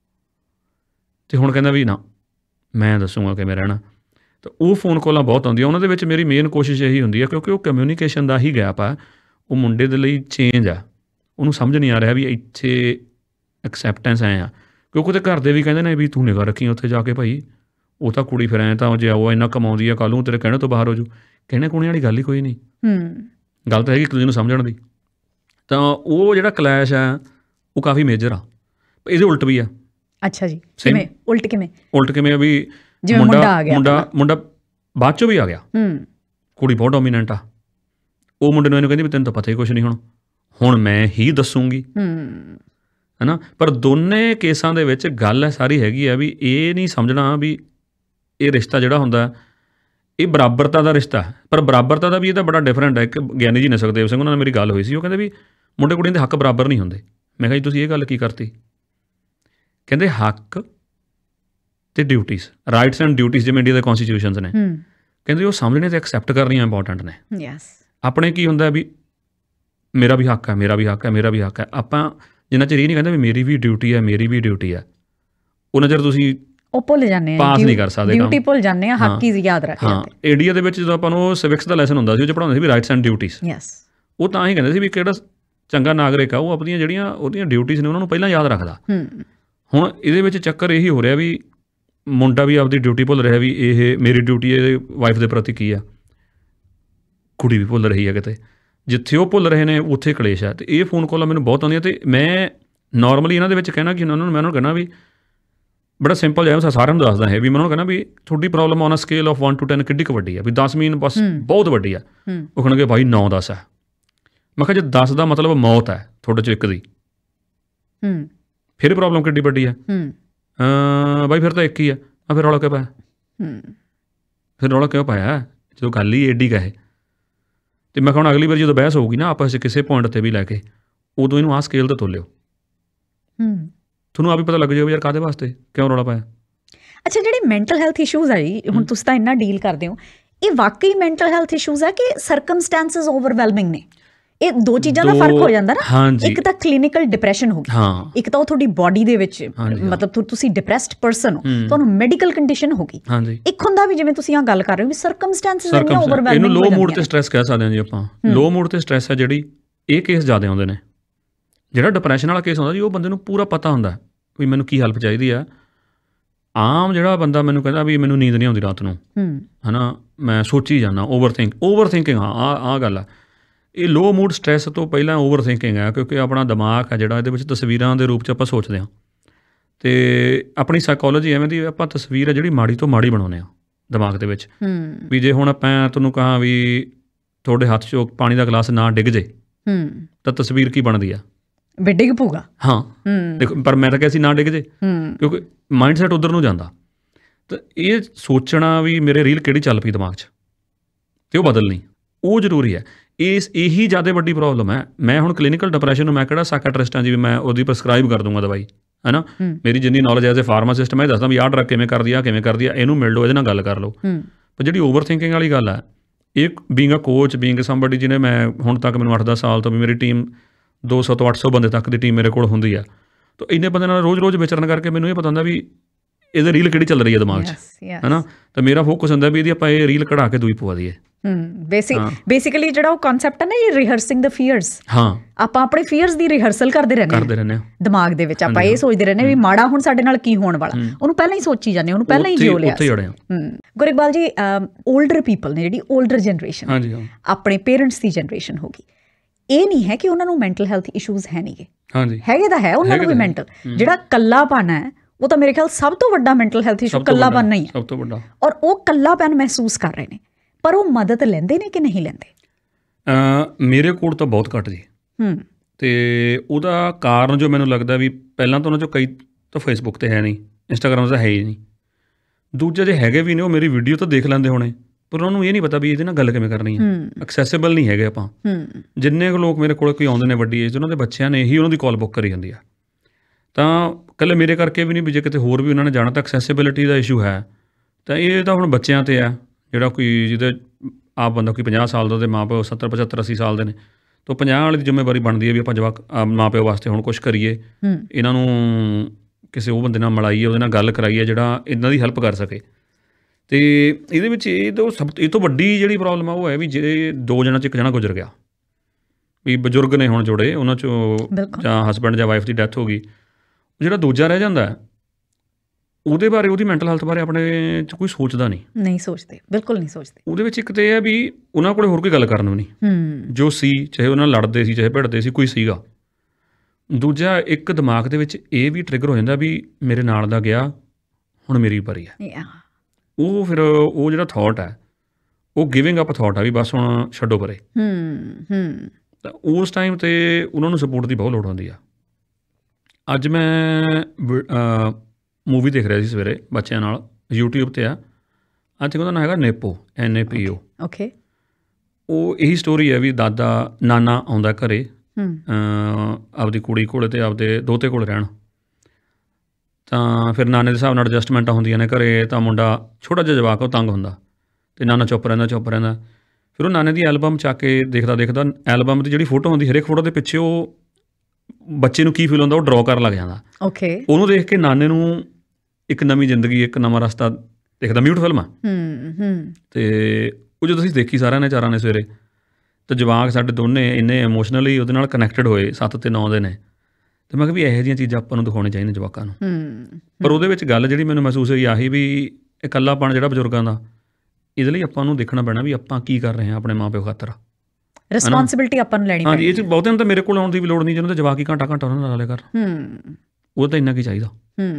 A: ਅਤੇ ਹੁਣ ਕਹਿੰਦਾ ਵੀ ਨਾ ਮੈਂ ਦੱਸੂਗਾ ਕਿਵੇਂ ਰਹਿਣਾ। ਤਾਂ ਉਹ ਫੋਨ ਕਾਲਾਂ ਬਹੁਤ ਆਉਂਦੀਆਂ। ਉਹਨਾਂ ਦੇ ਵਿੱਚ ਮੇਰੀ ਮੇਨ ਕੋਸ਼ਿਸ਼ ਇਹੀ ਹੁੰਦੀ ਹੈ, ਕਿਉਂਕਿ ਉਹ ਕਮਿਊਨੀਕੇਸ਼ਨ ਦਾ ਹੀ ਗੈਪ ਆ। ਉਹ ਮੁੰਡੇ ਦੇ ਲਈ ਚੇਂਜ ਆ, ਉਹਨੂੰ ਸਮਝ ਨਹੀਂ ਆ ਰਿਹਾ ਵੀ ਇੱਥੇ ਐਕਸੈਪਟੈਂਸ ਐਂ ਆ, ਕਿਉਂਕਿ ਉਹਦੇ ਘਰ ਦੇ ਵੀ ਕਹਿੰਦੇ ਨੇ ਵੀ ਤੂੰ ਨਿਗਾਹ ਰੱਖੀ ਉੱਥੇ ਜਾ ਕੇ ਭਾਈ, ਉਹ ਤਾਂ ਕੁੜੀ ਫਿਰ ਐਂ ਤਾਂ ਜੇ ਉਹ ਇੰਨਾ ਕਮਾਉਂਦੀ ਆ, ਕੱਲ੍ਹ ਨੂੰ ਤੇਰੇ ਕਹਿਣੇ ਤੋਂ ਬਾਹਰ ਹੋ ਜੂ। ਕਹਿਣੇ ਕੁੜੀਆਂ ਵਾਲੀ ਗੱਲ ਹੀ ਕੋਈ ਨਹੀਂ, ਗੱਲ ਤਾਂ ਹੈਗੀ ਇੱਕ ਦੂਜੇ ਨੂੰ ਸਮਝਣ ਦੀ। ਤਾਂ ਉਹ ਜਿਹੜਾ ਕਲੈਸ਼ ਆ ਉਹ ਕਾਫੀ ਮੇਜਰ ਆ। ਇਹਦੇ ਉਲਟ ਵੀ ਆ।
B: ਅੱਛਾ ਜੀ, ਕਿਵੇਂ ਉਲਟ?
A: ਉਲਟ ਕਿਵੇਂ ਆ ਵੀ ਮੁੰਡਾ ਬਾਅਦ ਚੋਂ ਵੀ ਆ ਗਿਆ, ਕੁੜੀ ਬਹੁਤ ਡੋਮੀਨੈਂਟ ਆ। ਉਹ ਮੁੰਡੇ ਨੂੰ ਇਹਨੂੰ ਕਹਿੰਦੀ ਵੀ ਤੈਨੂੰ ਤਾਂ ਪਤਾ ਹੀ ਕੁਛ ਨਹੀਂ, ਹੁਣ ਮੈਂ ਹੀ ਦੱਸੂਗੀ, ਹੈ ਨਾ। ਪਰ ਦੋਨੇ ਕੇਸਾਂ ਦੇ ਵਿੱਚ ਗੱਲ ਸਾਰੀ ਹੈਗੀ ਆ ਵੀ ਇਹ ਨਹੀਂ ਸਮਝਣਾ ਵੀ ਇਹ ਰਿਸ਼ਤਾ ਜਿਹੜਾ ਹੁੰਦਾ ਇਹ ਬਰਾਬਰਤਾ ਦਾ ਰਿਸ਼ਤਾ ਹੈ। ਪਰ ਬਰਾਬਰਤਾ ਦਾ ਵੀ ਇਹਦਾ ਬੜਾ ਡਿਫਰੈਂਟ ਹੈ। ਇੱਕ ਗਿਆਨੀ ਜੀ ਨੇ ਸੁਖਦੇਵ ਸਿੰਘ, ਉਹਨਾਂ ਨਾਲ ਮੇਰੀ ਗੱਲ ਹੋਈ ਸੀ, ਉਹ ਕਹਿੰਦੇ ਵੀ ਮੁੰਡੇ ਕੁੜੀਆਂ ਦੇ ਹੱਕ ਬਰਾਬਰ ਨਹੀਂ ਹੁੰਦੇ। ਮੈਂ ਕਿਹਾ ਜੀ ਤੁਸੀਂ ਇਹ ਗੱਲ ਕੀ ਕਰਤੀ? ਕਹਿੰਦੇ ਹੱਕ ਅਤੇ ਡਿਊਟੀਜ਼, ਰਾਈਟਸ ਐਂਡ ਡਿਊਟੀਜ਼ ਜਿਵੇਂ ਇੰਡੀਆ ਦੇ ਕੌਨਸਟੀਟਿਊਸ਼ਨਸ ਨੇ, ਕਹਿੰਦੇ ਉਹ ਸਮਝਣੇ ਅਤੇ ਐਕਸੈਪਟ ਕਰਨੀਆਂ ਇੰਪੋਰਟੈਂਟ ਨੇ। ਆਪਣੇ ਕੀ ਹੁੰਦਾ ਵੀ ਮੇਰਾ ਵੀ ਹੱਕ ਹੈ, ਮੇਰਾ ਵੀ ਹੱਕ ਹੈ, ਮੇਰਾ ਵੀ ਹੱਕ ਹੈ। ਆਪਾਂ ਜਿੰਨਾ ਚਿਰ ਇਹ ਨਹੀਂ ਕਹਿੰਦੇ ਵੀ ਮੇਰੀ ਵੀ ਡਿਊਟੀ ਹੈ, ਮੇਰੀ ਵੀ ਡਿਊਟੀ ਹੈ, ਉਹਨਾਂ ਚਿਰ ਤੁਸੀਂ
B: ਉਹ ਭੁੱਲ ਜਾਂਦੇ ਆ,
A: ਪਾਸ ਨਹੀਂ ਕਰ ਸਕਦੇ,
B: ਡਿਊਟੀ ਭੁੱਲ ਜਾਂਦੇ ਆ, ਹੱਕ ਹੀ ਯਾਦ ਰੱਖਦੇ।
A: ਹਾਂ, ਇੰਡੀਆ ਦੇ ਵਿੱਚ ਜਦੋਂ ਆਪਾਂ ਨੂੰ ਸਿਵਿਕਸ ਦਾ ਲੈਸਨ ਹੁੰਦਾ ਸੀ, ਉਹ 'ਚ ਪੜ੍ਹਾਉਂਦੇ ਸੀ ਵੀ ਰਾਈਟਸ ਐਂਡ ਡਿਊਟੀਜ਼। ਉਹ ਤਾਂ ਹੀ ਕਹਿੰਦੇ ਸੀ ਵੀ ਕਿਹੜਾ ਚੰਗਾ ਨਾਗਰਿਕ ਆ ਉਹ ਆਪਣੀਆਂ ਜਿਹੜੀਆਂ ਉਹਦੀਆਂ ਡਿਊਟੀਜ਼ ਨੇ ਉਹਨਾਂ ਨੂੰ ਪਹਿਲਾਂ ਯਾਦ ਰੱਖਦਾ। ਹੁਣ ਇਹਦੇ ਵਿੱਚ ਚੱਕਰ ਇਹੀ ਹੋ ਰਿਹਾ ਵੀ ਮੁੰਡਾ ਵੀ ਆਪਦੀ ਡਿਊਟੀ ਭੁੱਲ ਰਿਹਾ ਵੀ ਇਹ ਮੇਰੀ ਡਿਊਟੀ ਇਹਦੇ ਵਾਈਫ ਦੇ ਪ੍ਰਤੀ ਕੀ ਆ, ਕੁੜੀ ਵੀ ਭੁੱਲ ਰਹੀ ਹੈ। ਕਿਤੇ ਜਿੱਥੇ ਉਹ ਭੁੱਲ ਰਹੇ ਨੇ ਉੱਥੇ ਕਲੇਸ਼ ਹੈ। ਅਤੇ ਇਹ ਫੋਨ ਕਾਲਾਂ ਮੈਨੂੰ ਬਹੁਤ ਆਉਂਦੀਆਂ, ਅਤੇ ਮੈਂ ਨੋਰਮਲੀ ਇਹਨਾਂ ਦੇ ਵਿੱਚ ਕਹਿਣਾ ਕਿ ਮੈਂ ਉਹਨਾਂ ਨੂੰ ਕਹਿਣਾ ਵੀ ਬੜਾ ਸਿੰਪਲ ਜਿਹਾ ਸਾਰਿਆਂ ਨੂੰ ਦੱਸਦਾ ਹੈ ਵੀ ਮੈਂ ਉਹਨਾਂ ਨੂੰ ਕਹਿਣਾ ਵੀ ਤੁਹਾਡੀ problem on a scale of 1 to 10 ਕਿੱਡੀ ਕੁ ਵੱਡੀ ਹੈ? ਵੀ 10 ਮੀਨ ਬਸ ਬਹੁਤ ਵੱਡੀ ਆ। ਉਹ ਕਹਿਣਗੇ ਭਾਈ 9-10 ਹੈ। ਮੈਂ ਕਿਹਾ ਜੇ 10 ਦਾ ਮਤਲਬ ਮੌਤ ਹੈ ਤੁਹਾਡੇ 'ਚੋਂ ਇੱਕ ਦੀ, ਫਿਰ ਪ੍ਰੋਬਲਮ ਕਿੱਡੀ ਵੱਡੀ ਹੈ? ਬਾਈ ਫਿਰ ਤਾਂ ਇੱਕ ਹੀ ਆ। ਫਿਰ ਰੌਲਾ ਕਿਉਂ ਪਾਇਆ? ਫਿਰ ਰੌਲਾ ਕਿਉਂ ਪਾਇਆ ਜਦੋਂ ਗੱਲ ਹੀ ਏਡੀ ਕਹੇ? ਅਤੇ ਮੈਂ ਕਿਹਾ ਹੁਣ ਅਗਲੀ ਵਾਰ ਜਦੋਂ ਬਹਿਸ ਹੋਊਗੀ ਨਾ ਆਪਸ 'ਚ ਕਿਸੇ ਪੁਆਇੰਟ 'ਤੇ ਵੀ ਲੈ ਕੇ, ਉਦੋਂ ਇਹਨੂੰ ਆਹ ਸਕੇਲ 'ਤੇ ਤੋਲਿਓ, ਤੁਹਾਨੂੰ ਆਪ ਹੀ ਪਤਾ ਲੱਗ ਜਾਊ ਯਾਰ ਕਾਹਦੇ ਵਾਸਤੇ ਕਿਉਂ ਰੌਲਾ ਪਾਇਆ।
B: ਅੱਛਾ, ਜਿਹੜੇ ਮੈਂਟਲ ਹੈਲਥ ਇਸ਼ੂਜ਼ ਆ ਜੀ, ਹੁਣ ਤੁਸੀਂ ਤਾਂ ਇੰਨਾ ਡੀਲ ਕਰਦੇ ਹੋ, ਇਹ ਵਾਕਈ ਮੈਂਟਲ ਹੈਲਥ ਇਸ਼ੂਜ਼ ਆ ਕਿ ਸਰਕਮਸਟੈਂਸਿਸ ਓਵਰਵੈਲਮਿੰਗ ਨੇ? ਇਹ ਦੋ ਚੀਜ਼ਾਂ ਦਾ ਫਰਕ ਹੋ ਜਾਂਦਾ ਨਾ। ਇੱਕ ਤਾਂ ਕਲੀਨਿਕਲ ਡਿਪਰੈਸ਼ਨ ਹੋ ਗਈ, ਇੱਕ ਤਾਂ ਉਹ ਤੁਹਾਡੀ ਬੋਡੀ ਦੇ ਵਿੱਚ ਮਤਲਬ ਤੁਸੀਂ ਡਿਪਰੈਸਡ ਪਰਸਨ ਹੋ, ਤੁਹਾਨੂੰ ਮੈਡੀਕਲ ਕੰਡੀਸ਼ਨ ਹੋ ਗਈ। ਇੱਕ ਹੁੰਦਾ ਵੀ ਜਿਵੇਂ ਤੁਸੀਂ ਆਹ ਗੱਲ ਕਰ ਰਹੇ ਹੋ ਵੀ ਸਰਕਮਸਟੈਂਸਿਸ ਇੰਨੀਆਂ ਓਵਰਵੈਲਮਿੰਗ।
A: ਇਹਨੂੰ ਲੋ ਮੂਡ ਤੇ ਸਟ੍ਰੈਸ ਕਹਿ ਸਕਦੇ ਹਾਂ ਜੀ ਆਪਾਂ। ਲੋ ਮੂਡ ਤੇ ਸਟ੍ਰੈਸ ਹੈ ਜਿਹੜੀ, ਇਹ ਕੇਸ ਜ਼ਿਆਦਾ ਆਉਂਦੇ ਨੇ। ਜਿਹੜਾ ਡਿਪਰੈਸ਼ਨ ਵਾਲਾ ਕੇਸ ਹੁੰਦਾ ਜੀ ਉਹ ਬੰਦੇ ਨੂੰ ਪੂਰਾ ਪਤਾ ਹੁੰਦਾ ਵੀ ਮੈਨੂੰ ਕੀ ਹੈਲਪ ਚਾਹੀਦੀ ਆ। ਆਮ ਜਿਹੜਾ ਬੰਦਾ ਮੈਨੂੰ ਕਹਿੰਦਾ ਵੀ ਮੈਨੂੰ ਨੀਂਦ ਨਹੀਂ ਆਉਂਦੀ ਰਾਤ ਨੂੰ, ਹੈ ਨਾ, ਮੈਂ ਸੋਚੀ ਜਾਂਦਾ, ਓਵਰਥਿੰਕਿੰਗ। ਹਾਂ, ਆਹ ਗੱਲ ਆ। ਇਹ ਲੋ ਮੂਡ ਸਟ੍ਰੈਸ ਤੋਂ ਪਹਿਲਾਂ ਓਵਰਥਿੰਕਿੰਗ ਹੈ, ਕਿਉਂਕਿ ਆਪਣਾ ਦਿਮਾਗ ਹੈ ਜਿਹੜਾ ਇਹਦੇ ਵਿੱਚ ਤਸਵੀਰਾਂ ਦੇ ਰੂਪ 'ਚ ਆਪਾਂ ਸੋਚਦੇ ਹਾਂ, ਅਤੇ ਆਪਣੀ ਸਾਈਕੋਲੋਜੀ ਐਵੇਂ ਦੀ ਆਪਾਂ ਤਸਵੀਰ ਹੈ ਜਿਹੜੀ ਮਾੜੀ ਤੋਂ ਮਾੜੀ ਬਣਾਉਂਦੇ ਹਾਂ ਦਿਮਾਗ ਦੇ ਵਿੱਚ। ਵੀ ਜੇ ਹੁਣ ਆਪਾਂ ਤੁਹਾਨੂੰ ਕਹਾਂ ਵੀ ਤੁਹਾਡੇ ਹੱਥ 'ਚੋਂ ਪਾਣੀ ਦਾ ਗਲਾਸ ਨਾ ਡਿੱਗ ਜੇ ਤਾਂ ਤਸਵੀਰ ਕੀ ਬਣਦੀ ਆ?
B: ਵੀ ਡਿੱਗ ਪਊਗਾ।
A: ਹਾਂ, ਦੇਖੋ, ਪਰ ਮੈਂ ਤਾਂ ਕਿਹਾ ਸੀ ਨਾ ਡਿੱਗ ਜੇ, ਕਿਉਂਕਿ ਮਾਈਂਡ ਸੈਟ ਉੱਧਰ ਨੂੰ ਜਾਂਦਾ। ਤਾਂ ਇਹ ਸੋਚਣਾ ਵੀ ਮੇਰੇ ਰੀਲ ਕਿਹੜੀ ਚੱਲ ਪਈ ਦਿਮਾਗ 'ਚ, ਅਤੇ ਉਹ ਬਦਲਣੀ ਉਹ ਜ਼ਰੂਰੀ ਹੈ। ਇਹੀ ਜ਼ਿਆਦਾ ਵੱਡੀ ਪ੍ਰੋਬਲਮ ਹੈ। ਮੈਂ ਹੁਣ ਕਲੀਨਿਕਲ ਡਿਪਰੈਸ਼ਨ ਨੂੰ ਮੈਂ ਕਿਹੜਾ ਸਾਈਕੈਟਰਿਸਟ ਹਾਂ ਜੀ ਵੀ ਮੈਂ ਉਹਦੀ ਪ੍ਰਸਕ੍ਰਾਈਬ ਕਰ ਦੂੰਗਾ ਦਵਾਈ, ਹੈ ਨਾ। ਮੇਰੀ ਜਿੰਨੀ ਨੌਲੇਜ ਐਜ਼ ਏ ਫਾਰਮਾਸਿਸਟ ਮੈਂ ਦੱਸਦਾ ਵੀ ਆਹ ਡਰੱਗ ਕਿਵੇਂ ਕਰਦੀ ਆ ਕਿਵੇਂ ਕਰਦੀ ਆ, ਇਹਨੂੰ ਮਿਲ ਲਓ, ਇਹਦੇ ਨਾਲ ਗੱਲ ਕਰ ਲਓ। ਪਰ ਜਿਹੜੀ ਓਵਰ ਥਿੰਕਿੰਗ ਵਾਲੀ ਗੱਲ ਹੈ, ਇਹ being a coach, being somebody ਜਿਹਨੇ ਮੈਂ ਹੁਣ ਤੱਕ ਮੈਨੂੰ 8-10 ਸਾਲ ਤੋਂ ਵੀ ਮੇਰੀ ਟੀਮ 200 ਤੋਂ 800 ਬੰਦੇ ਤੱਕ ਦੀ ਟੀਮ ਮੇਰੇ ਕੋਲ ਹੁੰਦੀ ਆ, ਤਾਂ ਇੰਨੇ ਬੰਦੇ ਨਾਲ ਰੋਜ਼-ਰੋਜ਼ ਵਿਚਰਨ ਕਰਕੇ ਮੈਨੂੰ ਇਹ ਪਤਾ ਹੁੰਦਾ ਵੀ ਇਹਦੇ ਰੀਲ ਕਿਹੜੀ ਚੱਲ ਰਹੀ ਹੈ ਦਿਮਾਗ 'ਚ, ਹੈ ਨਾ। ਤਾਂ ਮੇਰਾ ਫੋਕਸ ਹੁੰਦਾ ਵੀ ਇਹਦੀ ਆਪਾਂ ਇਹ ਰੀਲ ਕਢਾ ਕੇ ਦੂਈ ਪਵਾ ਦਈਏ।
B: ਬੇਸਿਕਲੀ ਜਿਹੜਾ ਉਹ ਕਨਸੈਪਟ ਹੈ ਨਾ, ਇਹ ਰਿਹਰਸਿੰਗ ਦ ਫੀਅਰਸ।
A: ਹਾਂ,
B: ਆਪਾਂ ਆਪਣੇ ਫੀਅਰਸ ਦੀ ਰਿਹਰਸਲ ਕਰਦੇ ਰਹਿੰਦੇ ਹਾਂ ਦਿਮਾਗ ਦੇ ਵਿੱਚ। ਆਪਾਂ ਇਹ ਸੋਚਦੇ ਰਹਿੰਦੇ ਵੀ ਮਾੜਾ ਹੁਣ ਸਾਡੇ ਨਾਲ ਕੀ ਹੋਣ ਵਾਲਾ, ਉਹਨੂੰ ਪਹਿਲਾਂ ਹੀ ਸੋਚੀ ਜਾਂਦੇ, ਉਹਨੂੰ ਪਹਿਲਾਂ ਹੀ ਜਿਉ ਲਿਆ। ਗੁਰੂ ਇਕਬਾਲ ਜੀ, ਓਲਡਰ ਪੀਪਲ ਨੇ, ਜਿਹੜੀ ਓਲਡਰ ਜਨਰੇਸ਼ਨ, ਆਪਣੇ ਪੇਰੈਂਟਸ ਦੀ ਜਨਰੇਸ਼ਨ ਹੋ ਗਈ, ਇਹ ਨਹੀਂ ਹੈ ਕਿ ਉਹਨਾਂ ਨੂੰ ਮੈਂਟਲ ਹੈਲਥ ਇਸ਼ੂਜ਼ ਹੈ ਨਹੀਂਗੇ, ਹੈਗੇ ਤਾਂ ਹੈ ਉਹਨਾਂ ਨੂੰ ਵੀ ਮੈਂਟਲ। ਜਿਹੜਾ ਕੱਲਾਪਨ ਹੈ ਉਹ ਤਾਂ ਮੇਰੇ ਖਿਆਲ ਸਭ ਤੋਂ ਵੱਡਾ ਮੈਂਟਲ ਹੈਲਥ ਇਸ਼ੂ ਕੱਲਾਪਨ ਨਹੀਂ ਹੈ, ਸਭ ਤੋਂ ਵੱਡਾ। ਔਰ ਉਹ ਕੱਲਾਪਨ ਮਹਿਸੂਸ ਕਰ ਰਹੇ ਨੇ, ਪਰ ਉਹ ਮਦਦ ਲੈਂਦੇ ਨੇ ਕਿ ਨਹੀਂ ਲੈਂਦੇ?
A: ਮੇਰੇ ਕੋਲ ਤਾਂ ਬਹੁਤ ਘੱਟ ਜੀ। ਅਤੇ ਉਹਦਾ ਕਾਰਨ ਜੋ ਮੈਨੂੰ ਲੱਗਦਾ ਵੀ ਪਹਿਲਾਂ ਤਾਂ ਉਹਨਾਂ 'ਚੋਂ ਕਈ ਤਾਂ ਫੇਸਬੁੱਕ 'ਤੇ ਹੈ ਨਹੀਂ, ਇੰਸਟਾਗ੍ਰਾਮ 'ਤੇ ਹੈ ਹੀ ਨਹੀਂ। ਦੂਜੇ ਜੇ ਹੈਗੇ ਵੀ ਨੇ ਉਹ ਮੇਰੀ ਵੀਡੀਓ ਤਾਂ ਦੇਖ ਲੈਂਦੇ ਹੋਣੇ, ਪਰ ਉਹਨਾਂ ਨੂੰ ਇਹ ਨਹੀਂ ਪਤਾ ਵੀ ਇਹਦੇ ਨਾਲ ਗੱਲ ਕਿਵੇਂ ਕਰਨੀ ਹੈ। ਐਕਸੈਸਿਬਲ ਨਹੀਂ ਹੈਗੇ ਆਪਾਂ। ਜਿੰਨੇ ਕੁ ਲੋਕ ਮੇਰੇ ਕੋਲ ਕੋਈ ਆਉਂਦੇ ਨੇ ਵੱਡੀ ਏਜ, ਉਹਨਾਂ ਦੇ ਬੱਚਿਆਂ ਨੇ ਇਹੀ ਉਹਨਾਂ ਦੀ ਕਾਲ ਬੁੱਕ ਕਰੀ ਜਾਂਦੀ ਆ। ਤਾਂ ਇਕੱਲੇ ਮੇਰੇ ਕਰਕੇ ਵੀ ਨਹੀਂ, ਵੀ ਜੇ ਕਿਤੇ ਹੋਰ ਵੀ ਉਹਨਾਂ ਨੇ ਜਾਣਾ ਤਾਂ ਐਕਸੈਸਿਬਿਲਿਟੀ ਦਾ ਇਸ਼ੂ ਹੈ। ਤਾਂ ਇਹ ਤਾਂ ਹੁਣ ਬੱਚਿਆਂ 'ਤੇ ਆ। ਜਿਹੜਾ ਕੋਈ ਜਿਹਦੇ ਆਪ ਬੰਦਾ ਕੋਈ 50 ਸਾਲ ਦਾ ਅਤੇ ਮਾਂ ਪਿਓ 70, 75, 80 ਸਾਲ ਦੇ ਨੇ, ਤਾਂ 50 ਵਾਲੀ ਦੀ ਜ਼ਿੰਮੇਵਾਰੀ ਬਣਦੀ ਹੈ ਵੀ ਆਪਾਂ ਜਵਾਕ ਮਾਂ ਪਿਓ ਵਾਸਤੇ ਹੁਣ ਕੁਛ ਕਰੀਏ, ਇਹਨਾਂ ਨੂੰ ਕਿਸੇ ਉਹ ਬੰਦੇ ਨਾਲ ਮਿਲਾਈਏ, ਉਹਦੇ ਨਾਲ ਗੱਲ ਕਰਾਈਏ ਜਿਹੜਾ ਇਹਨਾਂ ਦੀ ਹੈਲਪ ਕਰ ਸਕੇ। ਅਤੇ ਇਹਦੇ ਵਿੱਚ ਇਹ ਤੋਂ ਵੱਡੀ ਜਿਹੜੀ ਪ੍ਰੋਬਲਮ ਆ ਉਹ ਹੈ ਵੀ ਜੇ 2 ਜਣਾਂ 'ਚ 1 ਜਣਾ ਗੁਜ਼ਰ ਗਿਆ, ਵੀ ਬਜ਼ੁਰਗ ਨੇ ਹੁਣ ਜੁੜੇ, ਉਹਨਾਂ 'ਚੋਂ ਜਾਂ ਹਸਬੈਂਡ ਜਾਂ ਵਾਈਫ ਦੀ ਡੈਥ ਹੋ ਗਈ, ਜਿਹੜਾ ਦੂਜਾ ਰਹਿ ਜਾਂਦਾ ਉਹਦੇ ਬਾਰੇ, ਉਹਦੀ ਮੈਂਟਲ ਹੈਲਥ ਬਾਰੇ ਆਪਣੇ 'ਚ ਕੋਈ ਸੋਚਦਾ ਨਹੀਂ ਸੋਚਦੇ, ਬਿਲਕੁਲ ਨਹੀਂ ਸੋਚਦੇ। ਉਹਦੇ ਵਿੱਚ ਇੱਕ ਤਾਂ ਇਹ ਹੈ ਵੀ ਉਹਨਾਂ ਕੋਲ ਹੋਰ ਕੋਈ ਗੱਲ ਕਰਨ ਨੂੰ ਨਹੀਂ, ਜੋ ਸੀ, ਚਾਹੇ ਉਹਨਾਂ ਨਾਲ ਲੜਦੇ ਸੀ, ਚਾਹੇ ਭਿੜਦੇ ਸੀ, ਕੋਈ ਸੀਗਾ। ਦੂਜਾ, ਇੱਕ ਦਿਮਾਗ ਦੇ ਵਿੱਚ ਇਹ ਵੀ ਟ੍ਰਿਗਰ ਹੋ ਜਾਂਦਾ ਵੀ ਮੇਰੇ ਨਾਲ ਦਾ ਗਿਆ, ਹੁਣ ਮੇਰੀ ਵਾਰੀ ਹੈ। ਉਹ ਫਿਰ ਉਹ ਜਿਹੜਾ ਥੋਟ ਹੈ ਉਹ ਗਿਵਿੰਗ ਅਪ ਥੋਟ ਹੈ ਵੀ ਬਸ ਹੁਣ ਛੱਡੋ ਪਰੇ। ਤਾਂ ਉਸ ਟਾਈਮ 'ਤੇ ਉਹਨਾਂ ਨੂੰ ਸਪੋਰਟ ਦੀ ਬਹੁਤ ਲੋੜ ਹੁੰਦੀ ਆ। ਅੱਜ ਮੈਂ ਮੂਵੀ ਦੇਖ ਰਿਹਾ ਸੀ ਸਵੇਰੇ ਬੱਚਿਆਂ ਨਾਲ, YouTube 'ਤੇ ਆ। ਅੱਜ ਉਹਦਾ ਨਾਂ ਹੈਗਾ NAPO, NAPO।
B: ਓਕੇ।
A: ਉਹ ਇਹੀ ਸਟੋਰੀ ਹੈ ਵੀ ਨਾਨਾ ਆਉਂਦਾ ਘਰੇ ਆਪਦੀ ਕੁੜੀ ਕੋਲ ਅਤੇ ਆਪਦੇ ਦੋਤੇ ਕੋਲ ਰਹਿਣ। ਤਾਂ ਫਿਰ ਨਾਨੇ ਦੇ ਹਿਸਾਬ ਨਾਲ ਐਡਜਸਟਮੈਂਟਾਂ ਹੁੰਦੀਆਂ ਨੇ ਘਰੇ। ਤਾਂ ਮੁੰਡਾ ਛੋਟਾ ਜਿਹਾ ਜਵਾਕ, ਉਹ ਤੰਗ ਹੁੰਦਾ ਅਤੇ ਨਾਨਾ ਚੁੱਪ ਰਹਿੰਦਾ। ਫਿਰ ਉਹ ਨਾਨੇ ਦੀ ਐਲਬਮ ਚੱਕ ਕੇ ਦੇਖਦਾ ਐਲਬਮ ਦੀ ਜਿਹੜੀ ਫੋਟੋ ਹੁੰਦੀ, ਹਰੇਕ ਫੋਟੋ ਦੇ ਪਿੱਛੇ ਉਹ ਬੱਚੇ ਨੂੰ ਕੀ ਫੀਲ ਹੁੰਦਾ ਉਹ ਡਰੋ ਕਰਨ ਲੱਗ ਜਾਂਦਾ।
B: ਓਕੇ। ਉਹਨੂੰ
A: ਦੇਖ ਕੇ ਨਾਨੇ ਨੂੰ ਇੱਕ ਨਵੀਂ ਜ਼ਿੰਦਗੀ, ਇੱਕ ਨਵਾਂ ਰਸਤਾ ਦਿਖਦਾ। ਮਿਊਟ ਫਿਲਮ ਆ। ਅਤੇ ਉਹ ਜਦੋਂ ਅਸੀਂ ਦੇਖੀ ਸਾਰਿਆਂ ਨੇ, ਚਾਰਾਂ ਨੇ ਸਵੇਰੇ, ਤਾਂ ਜਵਾਕ ਸਾਡੇ ਦੋਨੇ ਇੰਨੇ ਇਮੋਸ਼ਨਲੀ ਉਹਦੇ ਨਾਲ ਕਨੈਕਟਡ ਹੋਏ, 7 ਤੇ 9 ਦੇ ਨੇ। ਅਤੇ ਮੈਂ ਕਿਹਾ ਵੀ ਇਹੋ ਜਿਹੀਆਂ ਚੀਜ਼ਾਂ ਆਪਾਂ ਨੂੰ ਦਿਖਾਉਣੀਆਂ ਚਾਹੀਦੀਆਂ ਜਵਾਕਾਂ ਨੂੰ। ਪਰ ਉਹਦੇ ਵਿੱਚ ਗੱਲ ਜਿਹੜੀ ਮੈਨੂੰ ਮਹਿਸੂਸ ਹੋਈ ਆਹੀ ਵੀ ਇਕੱਲਾਪਣ ਜਿਹੜਾ ਬਜ਼ੁਰਗਾਂ ਦਾ, ਇਹਦੇ ਲਈ ਆਪਾਂ ਨੂੰ ਦੇਖਣਾ ਪੈਣਾ ਵੀ ਆਪਾਂ ਕੀ ਕਰ ਰਹੇ ਹਾਂ ਆਪਣੇ ਮਾਂ ਪਿਓ ਖਾਤਰ।
B: ਰਿਸਪੌਂਸਿਬਿਲਿਟੀ ਆਪਾਂ ਨੂੰ ਲੈਣੀ ਪੈਣੀ।
A: ਹਾਂਜੀ, ਇਹ 'ਚ ਬਹੁਤਿਆਂ ਨੂੰ ਤਾਂ ਮੇਰੇ ਕੋਲ ਆਉਣ ਦੀ ਵੀ ਲੋੜ ਨਹੀਂ, ਜਿਹਨਾਂ ਦੇ ਜਵਾਕ ਹੀ ਘੰਟਾ ਉਹਨਾਂ ਨਾਲ ਨਾਲੇ ਕਰ। ਉਹ ਤਾਂ ਇੰਨਾ ਕੀ ਚਾਹੀਦਾ,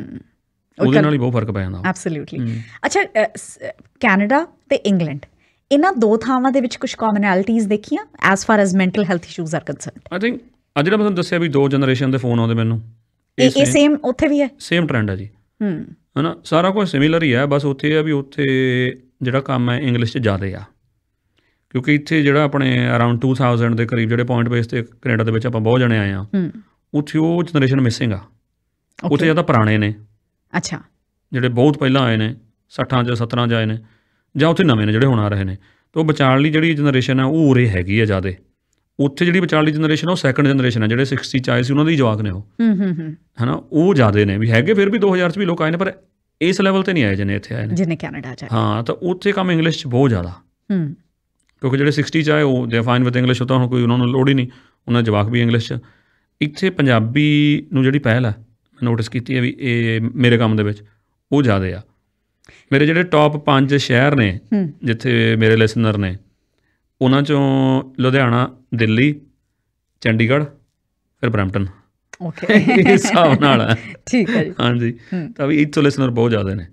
A: ਉਹਦੇ ਨਾਲ ਹੀ ਬਹੁਤ ਫਰਕ ਪੈ ਜਾਂਦਾ।
B: ਐਬਸੋਲਿਊਟਲੀ। ਅੱਛਾ, ਕੈਨੇਡਾ ਅਤੇ ਇੰਗਲੈਂਡ, ਇਹਨਾਂ 2 ਥਾਵਾਂ ਦੇ ਵਿੱਚ ਕੁਛ ਕਾਮਨੈਲਿਟੀਜ਼ ਦੇਖੀਆਂ as far as mental health issues are concerned?
A: I think ਅੱਜ ਜਿਹੜਾ ਮੈਂ ਤੁਹਾਨੂੰ ਦੱਸਿਆ ਵੀ 2 ਜਨਰੇਸ਼ਨ ਦੇ ਫੋਨ ਆਉਂਦੇ ਮੈਨੂੰ,
B: ਇਹ ਸੇਮ ਉੱਥੇ ਵੀ ਹੈ? ਸੇਮ
A: ਟਰੈਂਡ ਹੈ ਜੀ, ਹੈ ਨਾ। ਸਾਰਾ ਕੁਝ ਸਿਮਿਲਰ ਹੀ ਹੈ, ਬਸ ਉੱਥੇ ਆ ਵੀ ਉੱਥੇ ਜਿਹੜਾ ਕੰਮ ਹੈ ਇੰਗਲਿਸ਼ 'ਚ ਜ਼ਿਆਦਾ ਆ, ਕਿਉਂਕਿ ਇੱਥੇ ਜਿਹੜਾ ਆਪਣੇ ਅਰਾਊਂਡ 2000 ਦੇ ਕਰੀਬ ਜਿਹੜੇ ਪੁਆਇੰਟ ਬੇਸ 'ਤੇ ਕੈਨੇਡਾ ਦੇ ਵਿੱਚ ਆਪਾਂ ਬਹੁਤ ਜਣੇ ਆਏ ਹਾਂ, ਉੱਥੇ ਉਹ ਜਨਰੇਸ਼ਨ ਮਿਸਿੰਗ ਆ। ਉੱਥੇ ਜਾਂ ਤਾਂ ਪੁਰਾਣੇ ਨੇ,
B: ਅੱਛਾ,
A: ਜਿਹੜੇ ਬਹੁਤ ਪਹਿਲਾਂ ਆਏ ਨੇ, 60 ਜਾਂ 70 'ਚ ਆਏ ਨੇ, ਜਾਂ ਉੱਥੇ ਨਵੇਂ ਨੇ ਜਿਹੜੇ ਹੁਣ ਆ ਰਹੇ ਨੇ। ਤਾਂ ਉਹ ਵਿਚਾਲਲੀ ਜਿਹੜੀ ਜਨਰੇਸ਼ਨ ਹੈ ਉਹ ਉਰੇ ਹੈਗੀ ਆ ਜ਼ਿਆਦਾ। ਉੱਥੇ ਜਿਹੜੀ ਵਿਚਾਲਲੀ ਜਨਰੇਸ਼ਨ ਉਹ ਸੈਕੰਡ ਜਨਰੇਸ਼ਨ ਹੈ, ਜਿਹੜੇ 60 'ਚ ਆਏ ਸੀ ਉਹਨਾਂ ਦੇ ਜਵਾਕ ਨੇ ਉਹ, ਹੈ ਨਾ। ਉਹ ਜ਼ਿਆਦਾ ਨੇ ਵੀ ਹੈਗੇ, ਫਿਰ ਵੀ 2000 'ਚ ਵੀ ਲੋਕ ਆਏ ਨੇ, ਪਰ ਇਸ ਲੈਵਲ 'ਤੇ ਨਹੀਂ ਆਏ ਜਿੰਨੇ ਇੱਥੇ ਆਏ ਨੇ,
B: ਜਿੰਨੇ ਕੈਨੇਡਾ 'ਚ।
A: ਹਾਂ, ਤਾਂ ਉੱਥੇ ਕੰਮ ਇੰਗਲਿਸ਼ 'ਚ ਬਹੁਤ ਜ਼ਿਆਦਾ, ਕਿਉਂਕਿ ਜਿਹੜੇ 60 'ਚ ਆਏ ਉਹ ਦੇ ਫਾਈਨ ਵਿਦ ਇੰਗਲਿਸ਼, ਤਾਂ ਹੁਣ ਕੋਈ ਉਹਨਾਂ ਨੂੰ ਲੋੜ ਹੀ ਨਹੀਂ, ਉਹਨਾਂ ਦੇ ਜਵਾਕ ਵੀ ਇੰਗਲਿਸ਼ 'ਚ। ਇੱਥੇ ਪੰਜਾਬੀ ਨੂੰ ਜਿਹੜੀ ਪਹਿਲ ਹੈ ਮੈਂ ਨੋਟਿਸ ਕੀਤੀ ਹੈ ਵੀ ਇਹ ਮੇਰੇ ਕੰਮ ਦੇ ਵਿੱਚ ਉਹ ਜ਼ਿਆਦਾ ਆ। ਮੇਰੇ ਜਿਹੜੇ ਟੌਪ 5 ਸ਼ਹਿਰ ਨੇ ਜਿੱਥੇ ਮੇਰੇ ਲਿਸਨਰ ਨੇ, ਉਹਨਾਂ 'ਚੋਂ ਲੁਧਿਆਣਾ, ਦਿੱਲੀ, ਚੰਡੀਗੜ੍ਹ, ਫਿਰ ਬਰੈਂਪਟਨ।
B: ਓਕੇ,
A: ਇਸ ਹਿਸਾਬ ਨਾਲ ਹੈ।
B: ਠੀਕ ਹੈ ਜੀ।
A: ਹਾਂਜੀ, ਤਾਂ ਵੀ ਇੱਥੋਂ ਲਿਸਨਰ ਬਹੁਤ ਜ਼ਿਆਦਾ ਨੇ।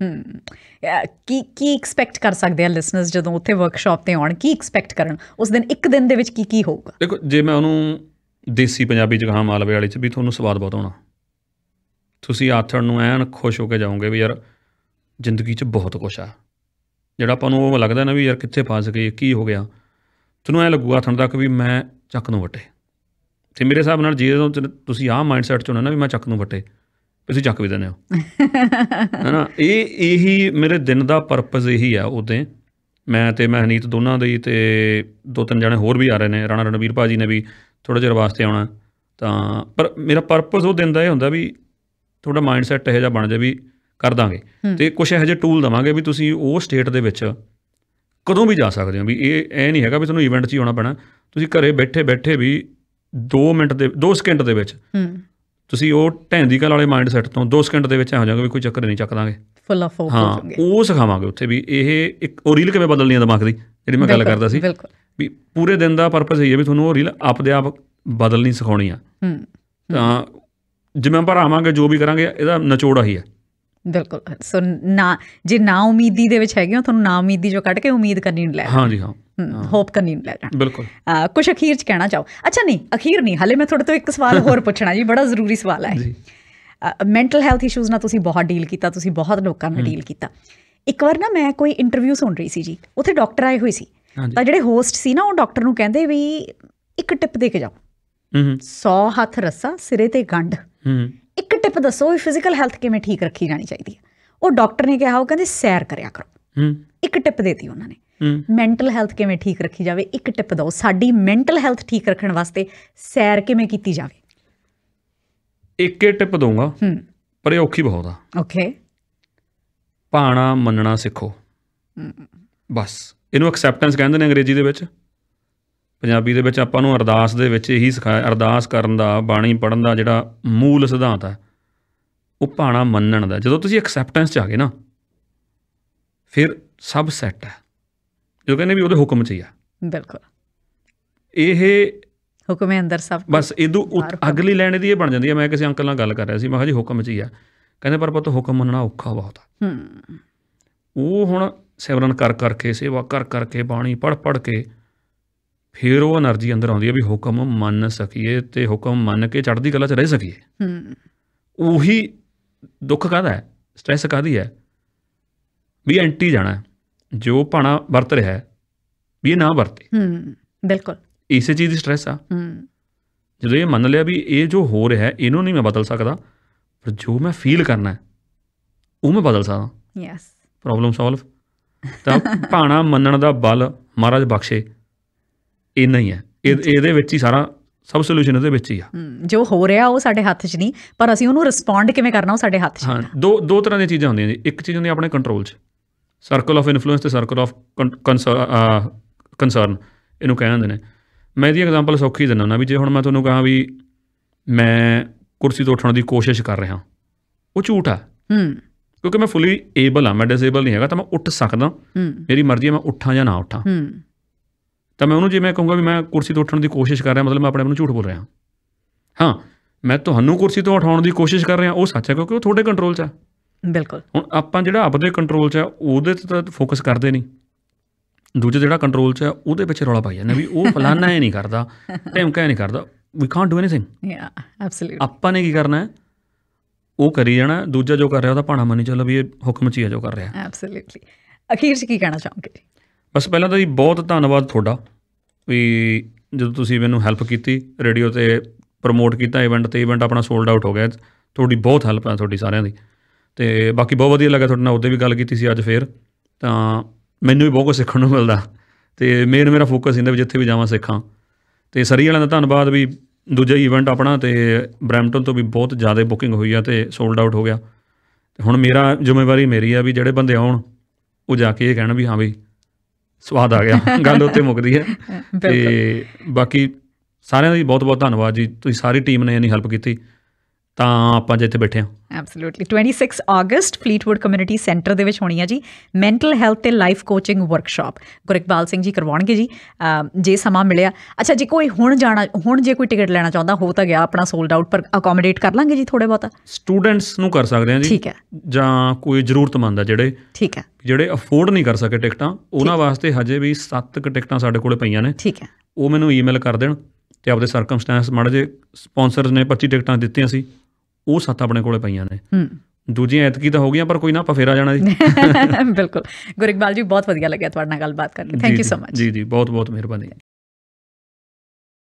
B: ਕੀ ਐਕਸਪੈਕਟ ਕਰ ਸਕਦੇ ਆ ਲਿਸਨਰਸ ਜਦੋਂ ਉੱਥੇ ਵਰਕਸ਼ਾਪ 'ਤੇ ਆਉਣ? ਕੀ ਐਕਸਪੈਕਟ ਕਰਨ ਉਸ ਦਿਨ, ਇੱਕ ਦਿਨ ਦੇ ਵਿੱਚ ਕੀ ਹੋਊਗਾ?
A: ਦੇਖੋ, ਜੇ ਮੈਂ ਉਹਨੂੰ ਦੇਸੀ ਪੰਜਾਬੀ 'ਚ ਕਹਾਂ ਮਾਲਵੇ ਵਾਲੀ 'ਚ, ਵੀ ਤੁਹਾਨੂੰ ਸਵਾਦ ਬਹੁਤ ਆਉਣਾ। ਤੁਸੀਂ ਆਥਣ ਨੂੰ ਐਨ ਖੁਸ਼ ਹੋ ਕੇ ਜਾਓਗੇ ਵੀ ਯਾਰ ਜ਼ਿੰਦਗੀ 'ਚ ਬਹੁਤ ਕੁਛ ਆ, ਜਿਹੜਾ ਆਪਾਂ ਨੂੰ ਉਹ ਲੱਗਦਾ ਨਾ ਵੀ ਯਾਰ ਕਿੱਥੇ ਫਸ ਗਏ, ਕੀ ਹੋ ਗਿਆ। ਤੁਹਾਨੂੰ ਐਂ ਲੱਗੂਗਾ ਆਥਣ ਤੱਕ ਵੀ ਮੈਂ ਚੱਕ ਨੂੰ ਵੱਟੇ। ਅਤੇ ਮੇਰੇ ਹਿਸਾਬ ਨਾਲ ਜੇ ਤੁਸੀਂ ਆਹ ਮਾਈਂਡ ਸੈੱਟ 'ਚ ਹੋਣਾ ਨਾ ਵੀ ਮੈਂ ਚੱਕ ਨੂੰ ਵੱਟੇ, ਤੁਸੀਂ ਚੱਕ ਵੀ ਦਿੰਦੇ ਹੋ ਹੈ ਨਾ। ਇਹੀ ਮੇਰੇ ਦਿਨ ਦਾ ਪਰਪਸ ਇਹੀ ਆ। ਉੱਦਾਂ ਮੈਂ ਅਤੇ ਮਹਿਨੀਤ ਦੋਨਾਂ ਦੀ, ਅਤੇ 2-3 ਜਣੇ ਹੋਰ ਵੀ ਆ ਰਹੇ ਨੇ, ਰਾਣਾ ਰਣਵੀਰ ਭਾਅ ਨੇ ਵੀ ਥੋੜ੍ਹੇ ਚਿਰ ਵਾਸਤੇ ਆਉਣਾ। ਤਾਂ ਪਰ ਮੇਰਾ ਪਰਪਸ ਉਹ ਦਿਨ ਦਾ ਇਹ ਹੁੰਦਾ ਵੀ ਤੁਹਾਡਾ ਮਾਈਂਡ ਸੈੱਟ ਇਹੋ ਜਿਹਾ ਬਣ ਜਾਵੇ ਵੀ ਕਰ ਦਾਂਗੇ, ਅਤੇ ਕੁਛ ਇਹੋ ਜਿਹੇ ਟੂਲ ਦੇਵਾਂਗੇ ਵੀ ਤੁਸੀਂ ਉਹ ਸਟੇਟ ਦੇ ਵਿੱਚ ਕਦੋਂ ਵੀ ਜਾ ਸਕਦੇ ਹੋ। ਵੀ ਇਹ ਨਹੀਂ ਹੈਗਾ ਵੀ ਤੁਹਾਨੂੰ ਈਵੈਂਟ 'ਚ ਹੀ ਆਉਣਾ ਪੈਣਾ। ਤੁਸੀਂ ਘਰੇ ਬੈਠੇ ਵੀ 2 ਸਕਿੰਟ ਦੇ ਵਿੱਚ ਤੁਸੀਂ ਉਹ ਢੈਂਦੀ ਕਲ ਵਾਲੇ ਮਾਈਂਡ ਸੈੱਟ ਤੋਂ 2 ਸਕਿੰਟ ਦੇ ਵਿੱਚ ਹੋ ਜਾਓਗੇ ਵੀ ਕੋਈ ਚੱਕਰ ਨਹੀਂ, ਚੱਕ ਦਾਂਗੇ। ਹਾਂ, ਉਹ ਸਿਖਾਵਾਂਗੇ ਉੱਥੇ ਵੀ ਉਹ ਰੀਲ ਕਿਵੇਂ ਬਦਲਣੀ ਹੈ ਦਿਮਾਗ ਦੀ, ਜਿਹੜੀ ਮੈਂ ਗੱਲ ਕਰਦਾ ਸੀ ਵੀ ਪੂਰੇ ਦਿਨ ਦਾ ਪਰਪਸ ਇਹ ਹੈ ਵੀ ਤੁਹਾਨੂੰ ਉਹ ਰੀਲ ਆਪਦੇ ਆਪ ਬਦਲਣੀ ਸਿਖਾਉਣੀ ਆ। ਤਾਂ ਜਿਵੇਂ ਆਪਾਂ ਆਵਾਂਗੇ ਜੋ ਵੀ ਕਰਾਂਗੇ ਇਹਦਾ ਨਿਚੋੜ ਆਹੀ ਹੈ।
B: ਬਿਲਕੁਲ। ਸੋ ਜੇ ਨਾ ਉਮੀਦੀ ਦੇ ਵਿੱਚ ਹੈਗੇ ਹੋ, ਤੁਹਾਨੂੰ ਨਾ ਉਮੀਦੀ ਜੋ ਕੱਢ ਕੇ ਉਮੀਦ ਕਰਨੀ ਨੂੰ ਲੈ ਜਾਣਾ।
A: ਹਾਂਜੀ ਹਾਂ,
B: ਹੋਪ ਕਰਨੀ ਨੂੰ ਲੈ ਜਾਣਾ।
A: ਬਿਲਕੁਲ।
B: ਕੁਛ ਅਖੀਰ 'ਚ ਕਹਿਣਾ ਚਾਹੋ? ਅੱਛਾ ਨਹੀਂ, ਅਖੀਰ ਨਹੀਂ, ਹਾਲੇ ਮੈਂ ਤੁਹਾਡੇ ਤੋਂ ਇੱਕ ਸਵਾਲ ਹੋਰ ਪੁੱਛਣਾ ਜੀ, ਬੜਾ ਜ਼ਰੂਰੀ ਸਵਾਲ ਹੈ। ਮੈਂਟਲ ਹੈਲਥ ਇਸ਼ੂਜ਼ ਨਾਲ ਤੁਸੀਂ ਬਹੁਤ ਡੀਲ ਕੀਤਾ, ਤੁਸੀਂ ਬਹੁਤ ਲੋਕਾਂ ਨਾਲ ਡੀਲ ਕੀਤਾ। ਇੱਕ ਵਾਰ ਨਾ ਮੈਂ ਕੋਈ ਇੰਟਰਵਿਊ ਸੁਣ ਰਹੀ ਸੀ ਜੀ, ਉੱਥੇ ਡਾਕਟਰ ਆਏ ਹੋਏ ਸੀ। ਤਾਂ ਜਿਹੜੇ ਹੋਸਟ ਸੀ ਨਾ, ਉਹ ਡਾਕਟਰ ਨੂੰ ਕਹਿੰਦੇ ਵੀ ਇੱਕ ਟਿਪ ਦੇ ਕੇ ਜਾਓ, 100 ਹੱਥ ਰੱਸਾ ਸਿਰੇ 'ਤੇ ਗੰਢ, ਇੱਕ ਟਿਪ ਦੱਸੋ ਵੀ ਫਿਜ਼ੀਕਲ ਹੈਲਥ ਕਿਵੇਂ ਠੀਕ ਰੱਖੀ ਜਾਣੀ ਚਾਹੀਦੀ ਹੈ। ਉਹ ਡਾਕਟਰ ਨੇ ਕਿਹਾ, ਉਹ ਕਹਿੰਦੇ ਸੈਰ ਕਰਿਆ ਕਰੋ। ਇੱਕ ਟਿਪ ਦੇਤੀ ਉਹਨਾਂ ਨੇ। ਮੈਂਟਲ ਹੈਲਥ ਕਿਵੇਂ ਠੀਕ ਰੱਖੀ ਜਾਵੇ, ਇੱਕ ਟਿਪ ਦਿਓ। ਸਾਡੀ ਮੈਂਟਲ ਹੈਲਥ ਠੀਕ ਰੱਖਣ ਵਾਸਤੇ ਸੈਰ ਕਿਵੇਂ ਕੀਤੀ ਜਾਵੇ?
A: ਇੱਕ ਟਿਪ ਦਊਂਗਾ, ਪਰ ਇਹ ਔਖੀ ਬਹੁਤ ਆ।
B: ਓਕੇ।
A: ਭਾਣਾ ਮੰਨਣਾ ਸਿੱਖੋ, ਬਸ। ਇਹਨੂੰ ਐਕਸੈਪਟੈਂਸ ਕਹਿੰਦੇ ਨੇ ਅੰਗਰੇਜ਼ੀ ਦੇ ਵਿੱਚ। ਪੰਜਾਬੀ ਦੇ ਵਿੱਚ ਆਪਾਂ ਨੂੰ ਅਰਦਾਸ ਦੇ ਵਿੱਚ ਇਹੀ ਸਿਖਾਇਆ। ਅਰਦਾਸ ਕਰਨ ਦਾ, ਬਾਣੀ ਪੜ੍ਹਨ ਦਾ ਜਿਹੜਾ ਮੂਲ ਸਿਧਾਂਤ ਹੈ ਉਹ ਭਾਣਾ ਮੰਨਣ ਦਾ। ਜਦੋਂ ਤੁਸੀਂ ਐਕਸੈਪਟੈਂਸ 'ਚ ਆ ਗਏ ਨਾ, ਫਿਰ ਸਭ ਸੈੱਟ ਹੈ। ਜੋ ਕਹਿੰਦੇ ਵੀ ਉਹਦੇ ਹੁਕਮ 'ਚ ਹੀ ਆ।
B: ਬਿਲਕੁਲ।
A: ਇਹ
B: ਹੁਕਮੇ ਅੰਦਰ ਸਭ, ਬਸ
A: ਇਹਦੂ ਅਗਲੀ ਲਾਈਨ ਇਹਦੀ ਇਹ ਬਣ ਜਾਂਦੀ ਹੈ। ਮੈਂ ਕਿਸੇ ਅੰਕਲ ਨਾਲ ਗੱਲ ਕਰ ਰਿਹਾ ਸੀ, ਮੈਂ ਕਿਹਾ ਜੀ ਹੁਕਮ 'ਚ ਹੀ ਆ। ਕਹਿੰਦੇ ਪਰ ਪੁੱਤ ਹੁਕਮ ਮੰਨਣਾ ਔਖਾ ਬਹੁਤ ਆ। ਉਹ ਹੁਣ ਸਿਮਰਨ ਕਰਕੇ, ਸੇਵਾ ਕਰਕੇ, ਬਾਣੀ ਪੜ੍ਹ ਕੇ ਫਿਰ ਉਹ ਐਨਰਜੀ ਅੰਦਰ ਆਉਂਦੀ ਹੈ ਵੀ ਹੁਕਮ ਮੰਨ ਸਕੀਏ, ਅਤੇ ਹੁਕਮ ਮੰਨ ਕੇ ਚੜ੍ਹਦੀ ਕਲਾ 'ਚ ਰਹਿ ਸਕੀਏ। ਉਹੀ ਦੁੱਖ ਕਾਹਦਾ ਹੈ, ਸਟਰੈਸ ਕਾਹਦੀ ਹੈ, ਵੀ ਐਂਟੀ ਜਾਣਾ ਜੋ ਭਾਣਾ ਵਰਤ ਰਿਹਾ ਵੀ ਇਹ ਨਾ ਵਰਤੇ।
B: ਬਿਲਕੁਲ।
A: ਇਸੇ ਚੀਜ਼ ਦੀ ਸਟਰੈਸ ਆ। ਜਦੋਂ ਇਹ ਮੰਨ ਲਿਆ ਵੀ ਇਹ ਜੋ ਹੋ ਰਿਹਾ ਇਹਨੂੰ ਨਹੀਂ ਮੈਂ ਬਦਲ ਸਕਦਾ, ਪਰ ਜੋ ਮੈਂ ਫੀਲ ਕਰਨਾ ਉਹ ਮੈਂ ਬਦਲ ਸਕਦਾ।
B: ਯੈਸ।
A: Problem solve. ਤਾਂ ਭਾਣਾ ਮੰਨਣ ਦਾ ਬਲ ਮਹਾਰਾਜ ਬਖਸ਼ੇ, ਇੰਨਾ ਹੀ ਹੈ। ਇਹਦੇ ਵਿੱਚ ਹੀ ਸਾਰਾ, ਸਭ ਸੋਲਿਊਸ਼ਨ ਇਹਦੇ ਵਿੱਚ ਹੀ ਆ।
B: ਜੋ ਹੋ ਰਿਹਾ ਉਹ ਸਾਡੇ ਹੱਥ 'ਚ ਨਹੀਂ, ਪਰ ਅਸੀਂ ਉਹਨੂੰ ਰਿਸਪੌਂਡ ਕਿਵੇਂ ਕਰਨਾ ਉਹ ਸਾਡੇ ਹੱਥ 'ਚ।
A: ਹਾਂ, ਦੋ ਤਰ੍ਹਾਂ ਦੀਆਂ ਚੀਜ਼ਾਂ ਹੁੰਦੀਆਂ ਜੀ। ਇੱਕ ਚੀਜ਼ ਹੁੰਦੀ ਆਪਣੇ ਕੰਟਰੋਲ 'ਚ, ਸਰਕਲ ਆਫ ਇਨਫਲੂਐਂਸ ਅਤੇ ਸਰਕਲ ਆਫ ਕੰਸਰਨ ਇਹਨੂੰ ਕਹਿ ਦਿੰਦੇ ਨੇ। ਮੈਂ ਇਹਦੀ ਐਗਜ਼ਾਮਪਲ ਸੌਖੀ ਦਿੰਦਾ ਹੁੰਦਾ ਵੀ ਜੇ ਹੁਣ ਮੈਂ ਤੁਹਾਨੂੰ ਕਹਾਂ ਵੀ ਮੈਂ ਕੁਰਸੀ ਤੋਂ ਉੱਠਣ ਦੀ ਕੋਸ਼ਿਸ਼ ਕਰ ਰਿਹਾ, ਉਹ ਝੂਠ ਆ। ਕਿਉਂਕਿ ਮੈਂ ਫੁੱਲੀ ਏਬਲ ਹਾਂ, ਮੈਂ ਡਿਸੇਬਲ ਨਹੀਂ ਹੈਗਾ। ਤਾਂ ਮੈਂ ਉੱਠ ਸਕਦਾ, ਮੇਰੀ ਮਰਜ਼ੀ ਹੈ ਮੈਂ ਉੱਠਾਂ ਜਾਂ ਨਾ ਉੱਠਾਂ। ਤਾਂ ਮੈਂ ਉਹਨੂੰ ਜੇ ਮੈਂ ਕਹੂੰਗਾ ਵੀ ਮੈਂ ਕੁਰਸੀ ਤੋਂ ਉੱਠਣ ਦੀ ਕੋਸ਼ਿਸ਼ ਕਰ ਰਿਹਾ, ਮਤਲਬ ਮੈਂ ਆਪਣੇ ਆਪ ਨੂੰ ਝੂਠ ਬੋਲ ਰਿਹਾ। ਹਾਂ, ਮੈਂ ਤੁਹਾਨੂੰ ਕੁਰਸੀ ਤੋਂ ਉਠਾਉਣ ਦੀ ਕੋਸ਼ਿਸ਼ ਕਰ ਰਿਹਾ, ਉਹ ਸੱਚ ਹੈ, ਕਿਉਂਕਿ ਉਹ ਤੁਹਾਡੇ ਕੰਟਰੋਲ 'ਚ ਹੈ।
B: ਬਿਲਕੁਲ। ਹੁਣ
A: ਆਪਾਂ ਜਿਹੜਾ ਆਪਦੇ ਕੰਟਰੋਲ 'ਚ ਹੈ ਉਹਦੇ 'ਤੇ ਤਾਂ ਫੋਕਸ ਕਰਦੇ ਨਹੀਂ, ਦੂਜੇ ਜਿਹੜਾ ਕੰਟਰੋਲ 'ਚ ਹੈ ਉਹਦੇ ਪਿੱਛੇ ਰੌਲਾ ਪਾਈ ਜਾਂਦੇ ਵੀ ਉਹ ਫਲਾਨਾ ਇਹ ਨਹੀਂ ਕਰਦਾ, ਢਿਮਕਾ ਇਹ ਨਹੀਂ ਕਰਦਾ। We can't do anything. ਆਪਾਂ ਨੇ ਕੀ ਕਰਨਾ ਹੈ, ਉਹ ਕਰੀ ਜਾਣਾ। ਦੂਜਾ ਜੋ ਕਰ ਰਿਹਾ ਉਹਦਾ ਭਾਣਾ ਮੰਨੀ ਚੱਲੋ ਵੀ ਇਹ ਹੁਕਮ 'ਚ ਹੀ ਹੈ ਜੋ ਕਰ ਰਿਹਾ।
B: ਐਬਸੋਲਿਊਟਲੀ। ਅਖੀਰ 'ਚ ਕੀ ਕਹਿਣਾ ਚਾਹੋਗੇ? ਬਸ
A: ਪਹਿਲਾਂ ਤਾਂ ਜੀ ਬਹੁਤ ਧੰਨਵਾਦ ਤੁਹਾਡਾ ਵੀ ਜਦੋਂ ਤੁਸੀਂ ਮੈਨੂੰ ਹੈਲਪ ਕੀਤੀ, ਰੇਡੀਓ 'ਤੇ ਪ੍ਰਮੋਟ ਕੀਤਾ ਇਵੈਂਟ, ਅਤੇ ਇਵੈਂਟ ਆਪਣਾ ਸੋਲਡ ਆਊਟ ਹੋ ਗਿਆ। ਤੁਹਾਡੀ ਬਹੁਤ ਹੈਲਪ ਹੈ, ਤੁਹਾਡੀ ਸਾਰਿਆਂ ਦੀ। ਅਤੇ ਬਾਕੀ ਬਹੁਤ ਵਧੀਆ ਲੱਗਾ ਤੁਹਾਡੇ ਨਾਲ, ਉੱਦੇ ਵੀ ਗੱਲ ਕੀਤੀ ਸੀ ਅੱਜ ਫਿਰ। ਤਾਂ ਮੈਨੂੰ ਵੀ ਬਹੁਤ ਕੁਛ ਸਿੱਖਣ ਨੂੰ ਮਿਲਦਾ, ਅਤੇ ਮੇਰਾ ਫੋਕਸ ਹੁੰਦਾ ਵੀ ਜਿੱਥੇ ਵੀ ਜਾਵਾਂ ਸਿੱਖਾਂ। ਅਤੇ ਸਰੀ ਵਾਲਿਆਂ ਦਾ ਧੰਨਵਾਦ ਵੀ ਦੂਜਾ ਇਵੈਂਟ ਆਪਣਾ, ਅਤੇ ਬਰੈਂਪਟਨ ਤੋਂ ਵੀ ਬਹੁਤ ਜ਼ਿਆਦਾ ਬੁਕਿੰਗ ਹੋਈ ਆ ਅਤੇ ਸੋਲਡ ਆਊਟ ਹੋ ਗਿਆ। ਅਤੇ ਹੁਣ ਮੇਰਾ ਜ਼ਿੰਮੇਵਾਰੀ ਮੇਰੀ ਆ ਵੀ ਜਿਹੜੇ ਬੰਦੇ ਆਉਣ ਉਹ ਜਾ ਕੇ ਇਹ ਕਹਿਣ ਵੀ ਹਾਂ ਵੀ ਸਵਾਦ ਆ ਗਿਆ, ਗੱਲ ਉੱਥੇ ਮੁੱਕਦੀ ਹੈ। ਅਤੇ ਬਾਕੀ ਸਾਰਿਆਂ ਦਾ ਜੀ ਬਹੁਤ ਬਹੁਤ ਧੰਨਵਾਦ ਜੀ, ਤੁਸੀਂ ਸਾਰੀ ਟੀਮ ਨੇ ਇੰਨੀ ਹੈਲਪ ਕੀਤੀ ਤਾਂ ਆਪਾਂ ਅੱਜ ਇੱਥੇ ਬੈਠੇ ਹਾਂ।
B: Absolutely. 26 August Fleetwood community centre ਦੇ ਵਿੱਚ ਹੋਣੀ ਆ ਜੀ ਮੈਂਟਲ ਹੈਲਥ ਅਤੇ life coaching workshop. Gurikbal Singh ji ਕਰਵਾਉਣਗੇ ਜੀ, ਜੇ ਸਮਾਂ ਮਿਲਿਆ। ਅੱਛਾ, ਜੇ ਕੋਈ ਹੁਣ ਜੇ ਕੋਈ ਟਿਕਟ ਲੈਣਾ ਚਾਹੁੰਦਾ, ਹੋ ਤਾਂ ਗਿਆ ਆਪਣਾ ਸੋਲਡ ਆਊਟ, ਪਰ ਅਕੋਮੋਡੇਟ ਕਰ ਲਾਂਗੇ ਜੀ ਥੋੜ੍ਹੇ ਬਹੁਤਾ।
A: ਸਟੂਡੈਂਟਸ ਨੂੰ ਕਰ ਸਕਦੇ ਹਾਂ ਜੀ। ਠੀਕ ਹੈ। ਜਾਂ ਕੋਈ ਜ਼ਰੂਰਤਮੰਦ ਆ ਜਿਹੜੇ, ਠੀਕ ਹੈ, ਜਿਹੜੇ ਅਫੋਰਡ ਨਹੀਂ ਕਰ ਸਕੇ ਟਿਕਟਾਂ, ਉਹਨਾਂ ਵਾਸਤੇ ਹਜੇ ਵੀ 7 ਕੁ ਟਿਕਟਾਂ ਸਾਡੇ ਕੋਲ ਪਈਆਂ ਨੇ। ਠੀਕ ਹੈ। ਉਹ ਮੈਨੂੰ ਈਮੇਲ ਕਰ ਦੇਣ, ਅਤੇ ਆਪਦੇ ਸਰਕਮਸਟੈਂਸ ਮਾੜੇ ਜਿਹੇ ਸਪੋਂਸਰਸ ਨੇ 25 ਟਿਕਟਾਂ ਦਿੱਤੀਆਂ ਸੀ, ਉਹ 7 ਆਪਣੇ ਕੋਲ ਪਈਆਂ ਨੇ। ਦੂਜੀਆਂ ਐਤਕੀ ਤਾਂ ਹੋ ਗਈਆਂ, ਪਰ ਕੋਈ ਨਾ, ਆਪਾਂ ਫੇਰ ਆ ਜਾਣਾ ਜੀ।
B: ਬਿਲਕੁਲ। ਗੁਰਿਕਬਾਲ ਜੀ, ਬਹੁਤ ਵਧੀਆ ਲੱਗਿਆ ਤੁਹਾਡੇ ਨਾਲ ਗੱਲਬਾਤ ਕਰਕੇ। Thank you so much.
A: ਜੀ ਬਹੁਤ ਬਹੁਤ ਮਿਹਰਬਾਨੀ।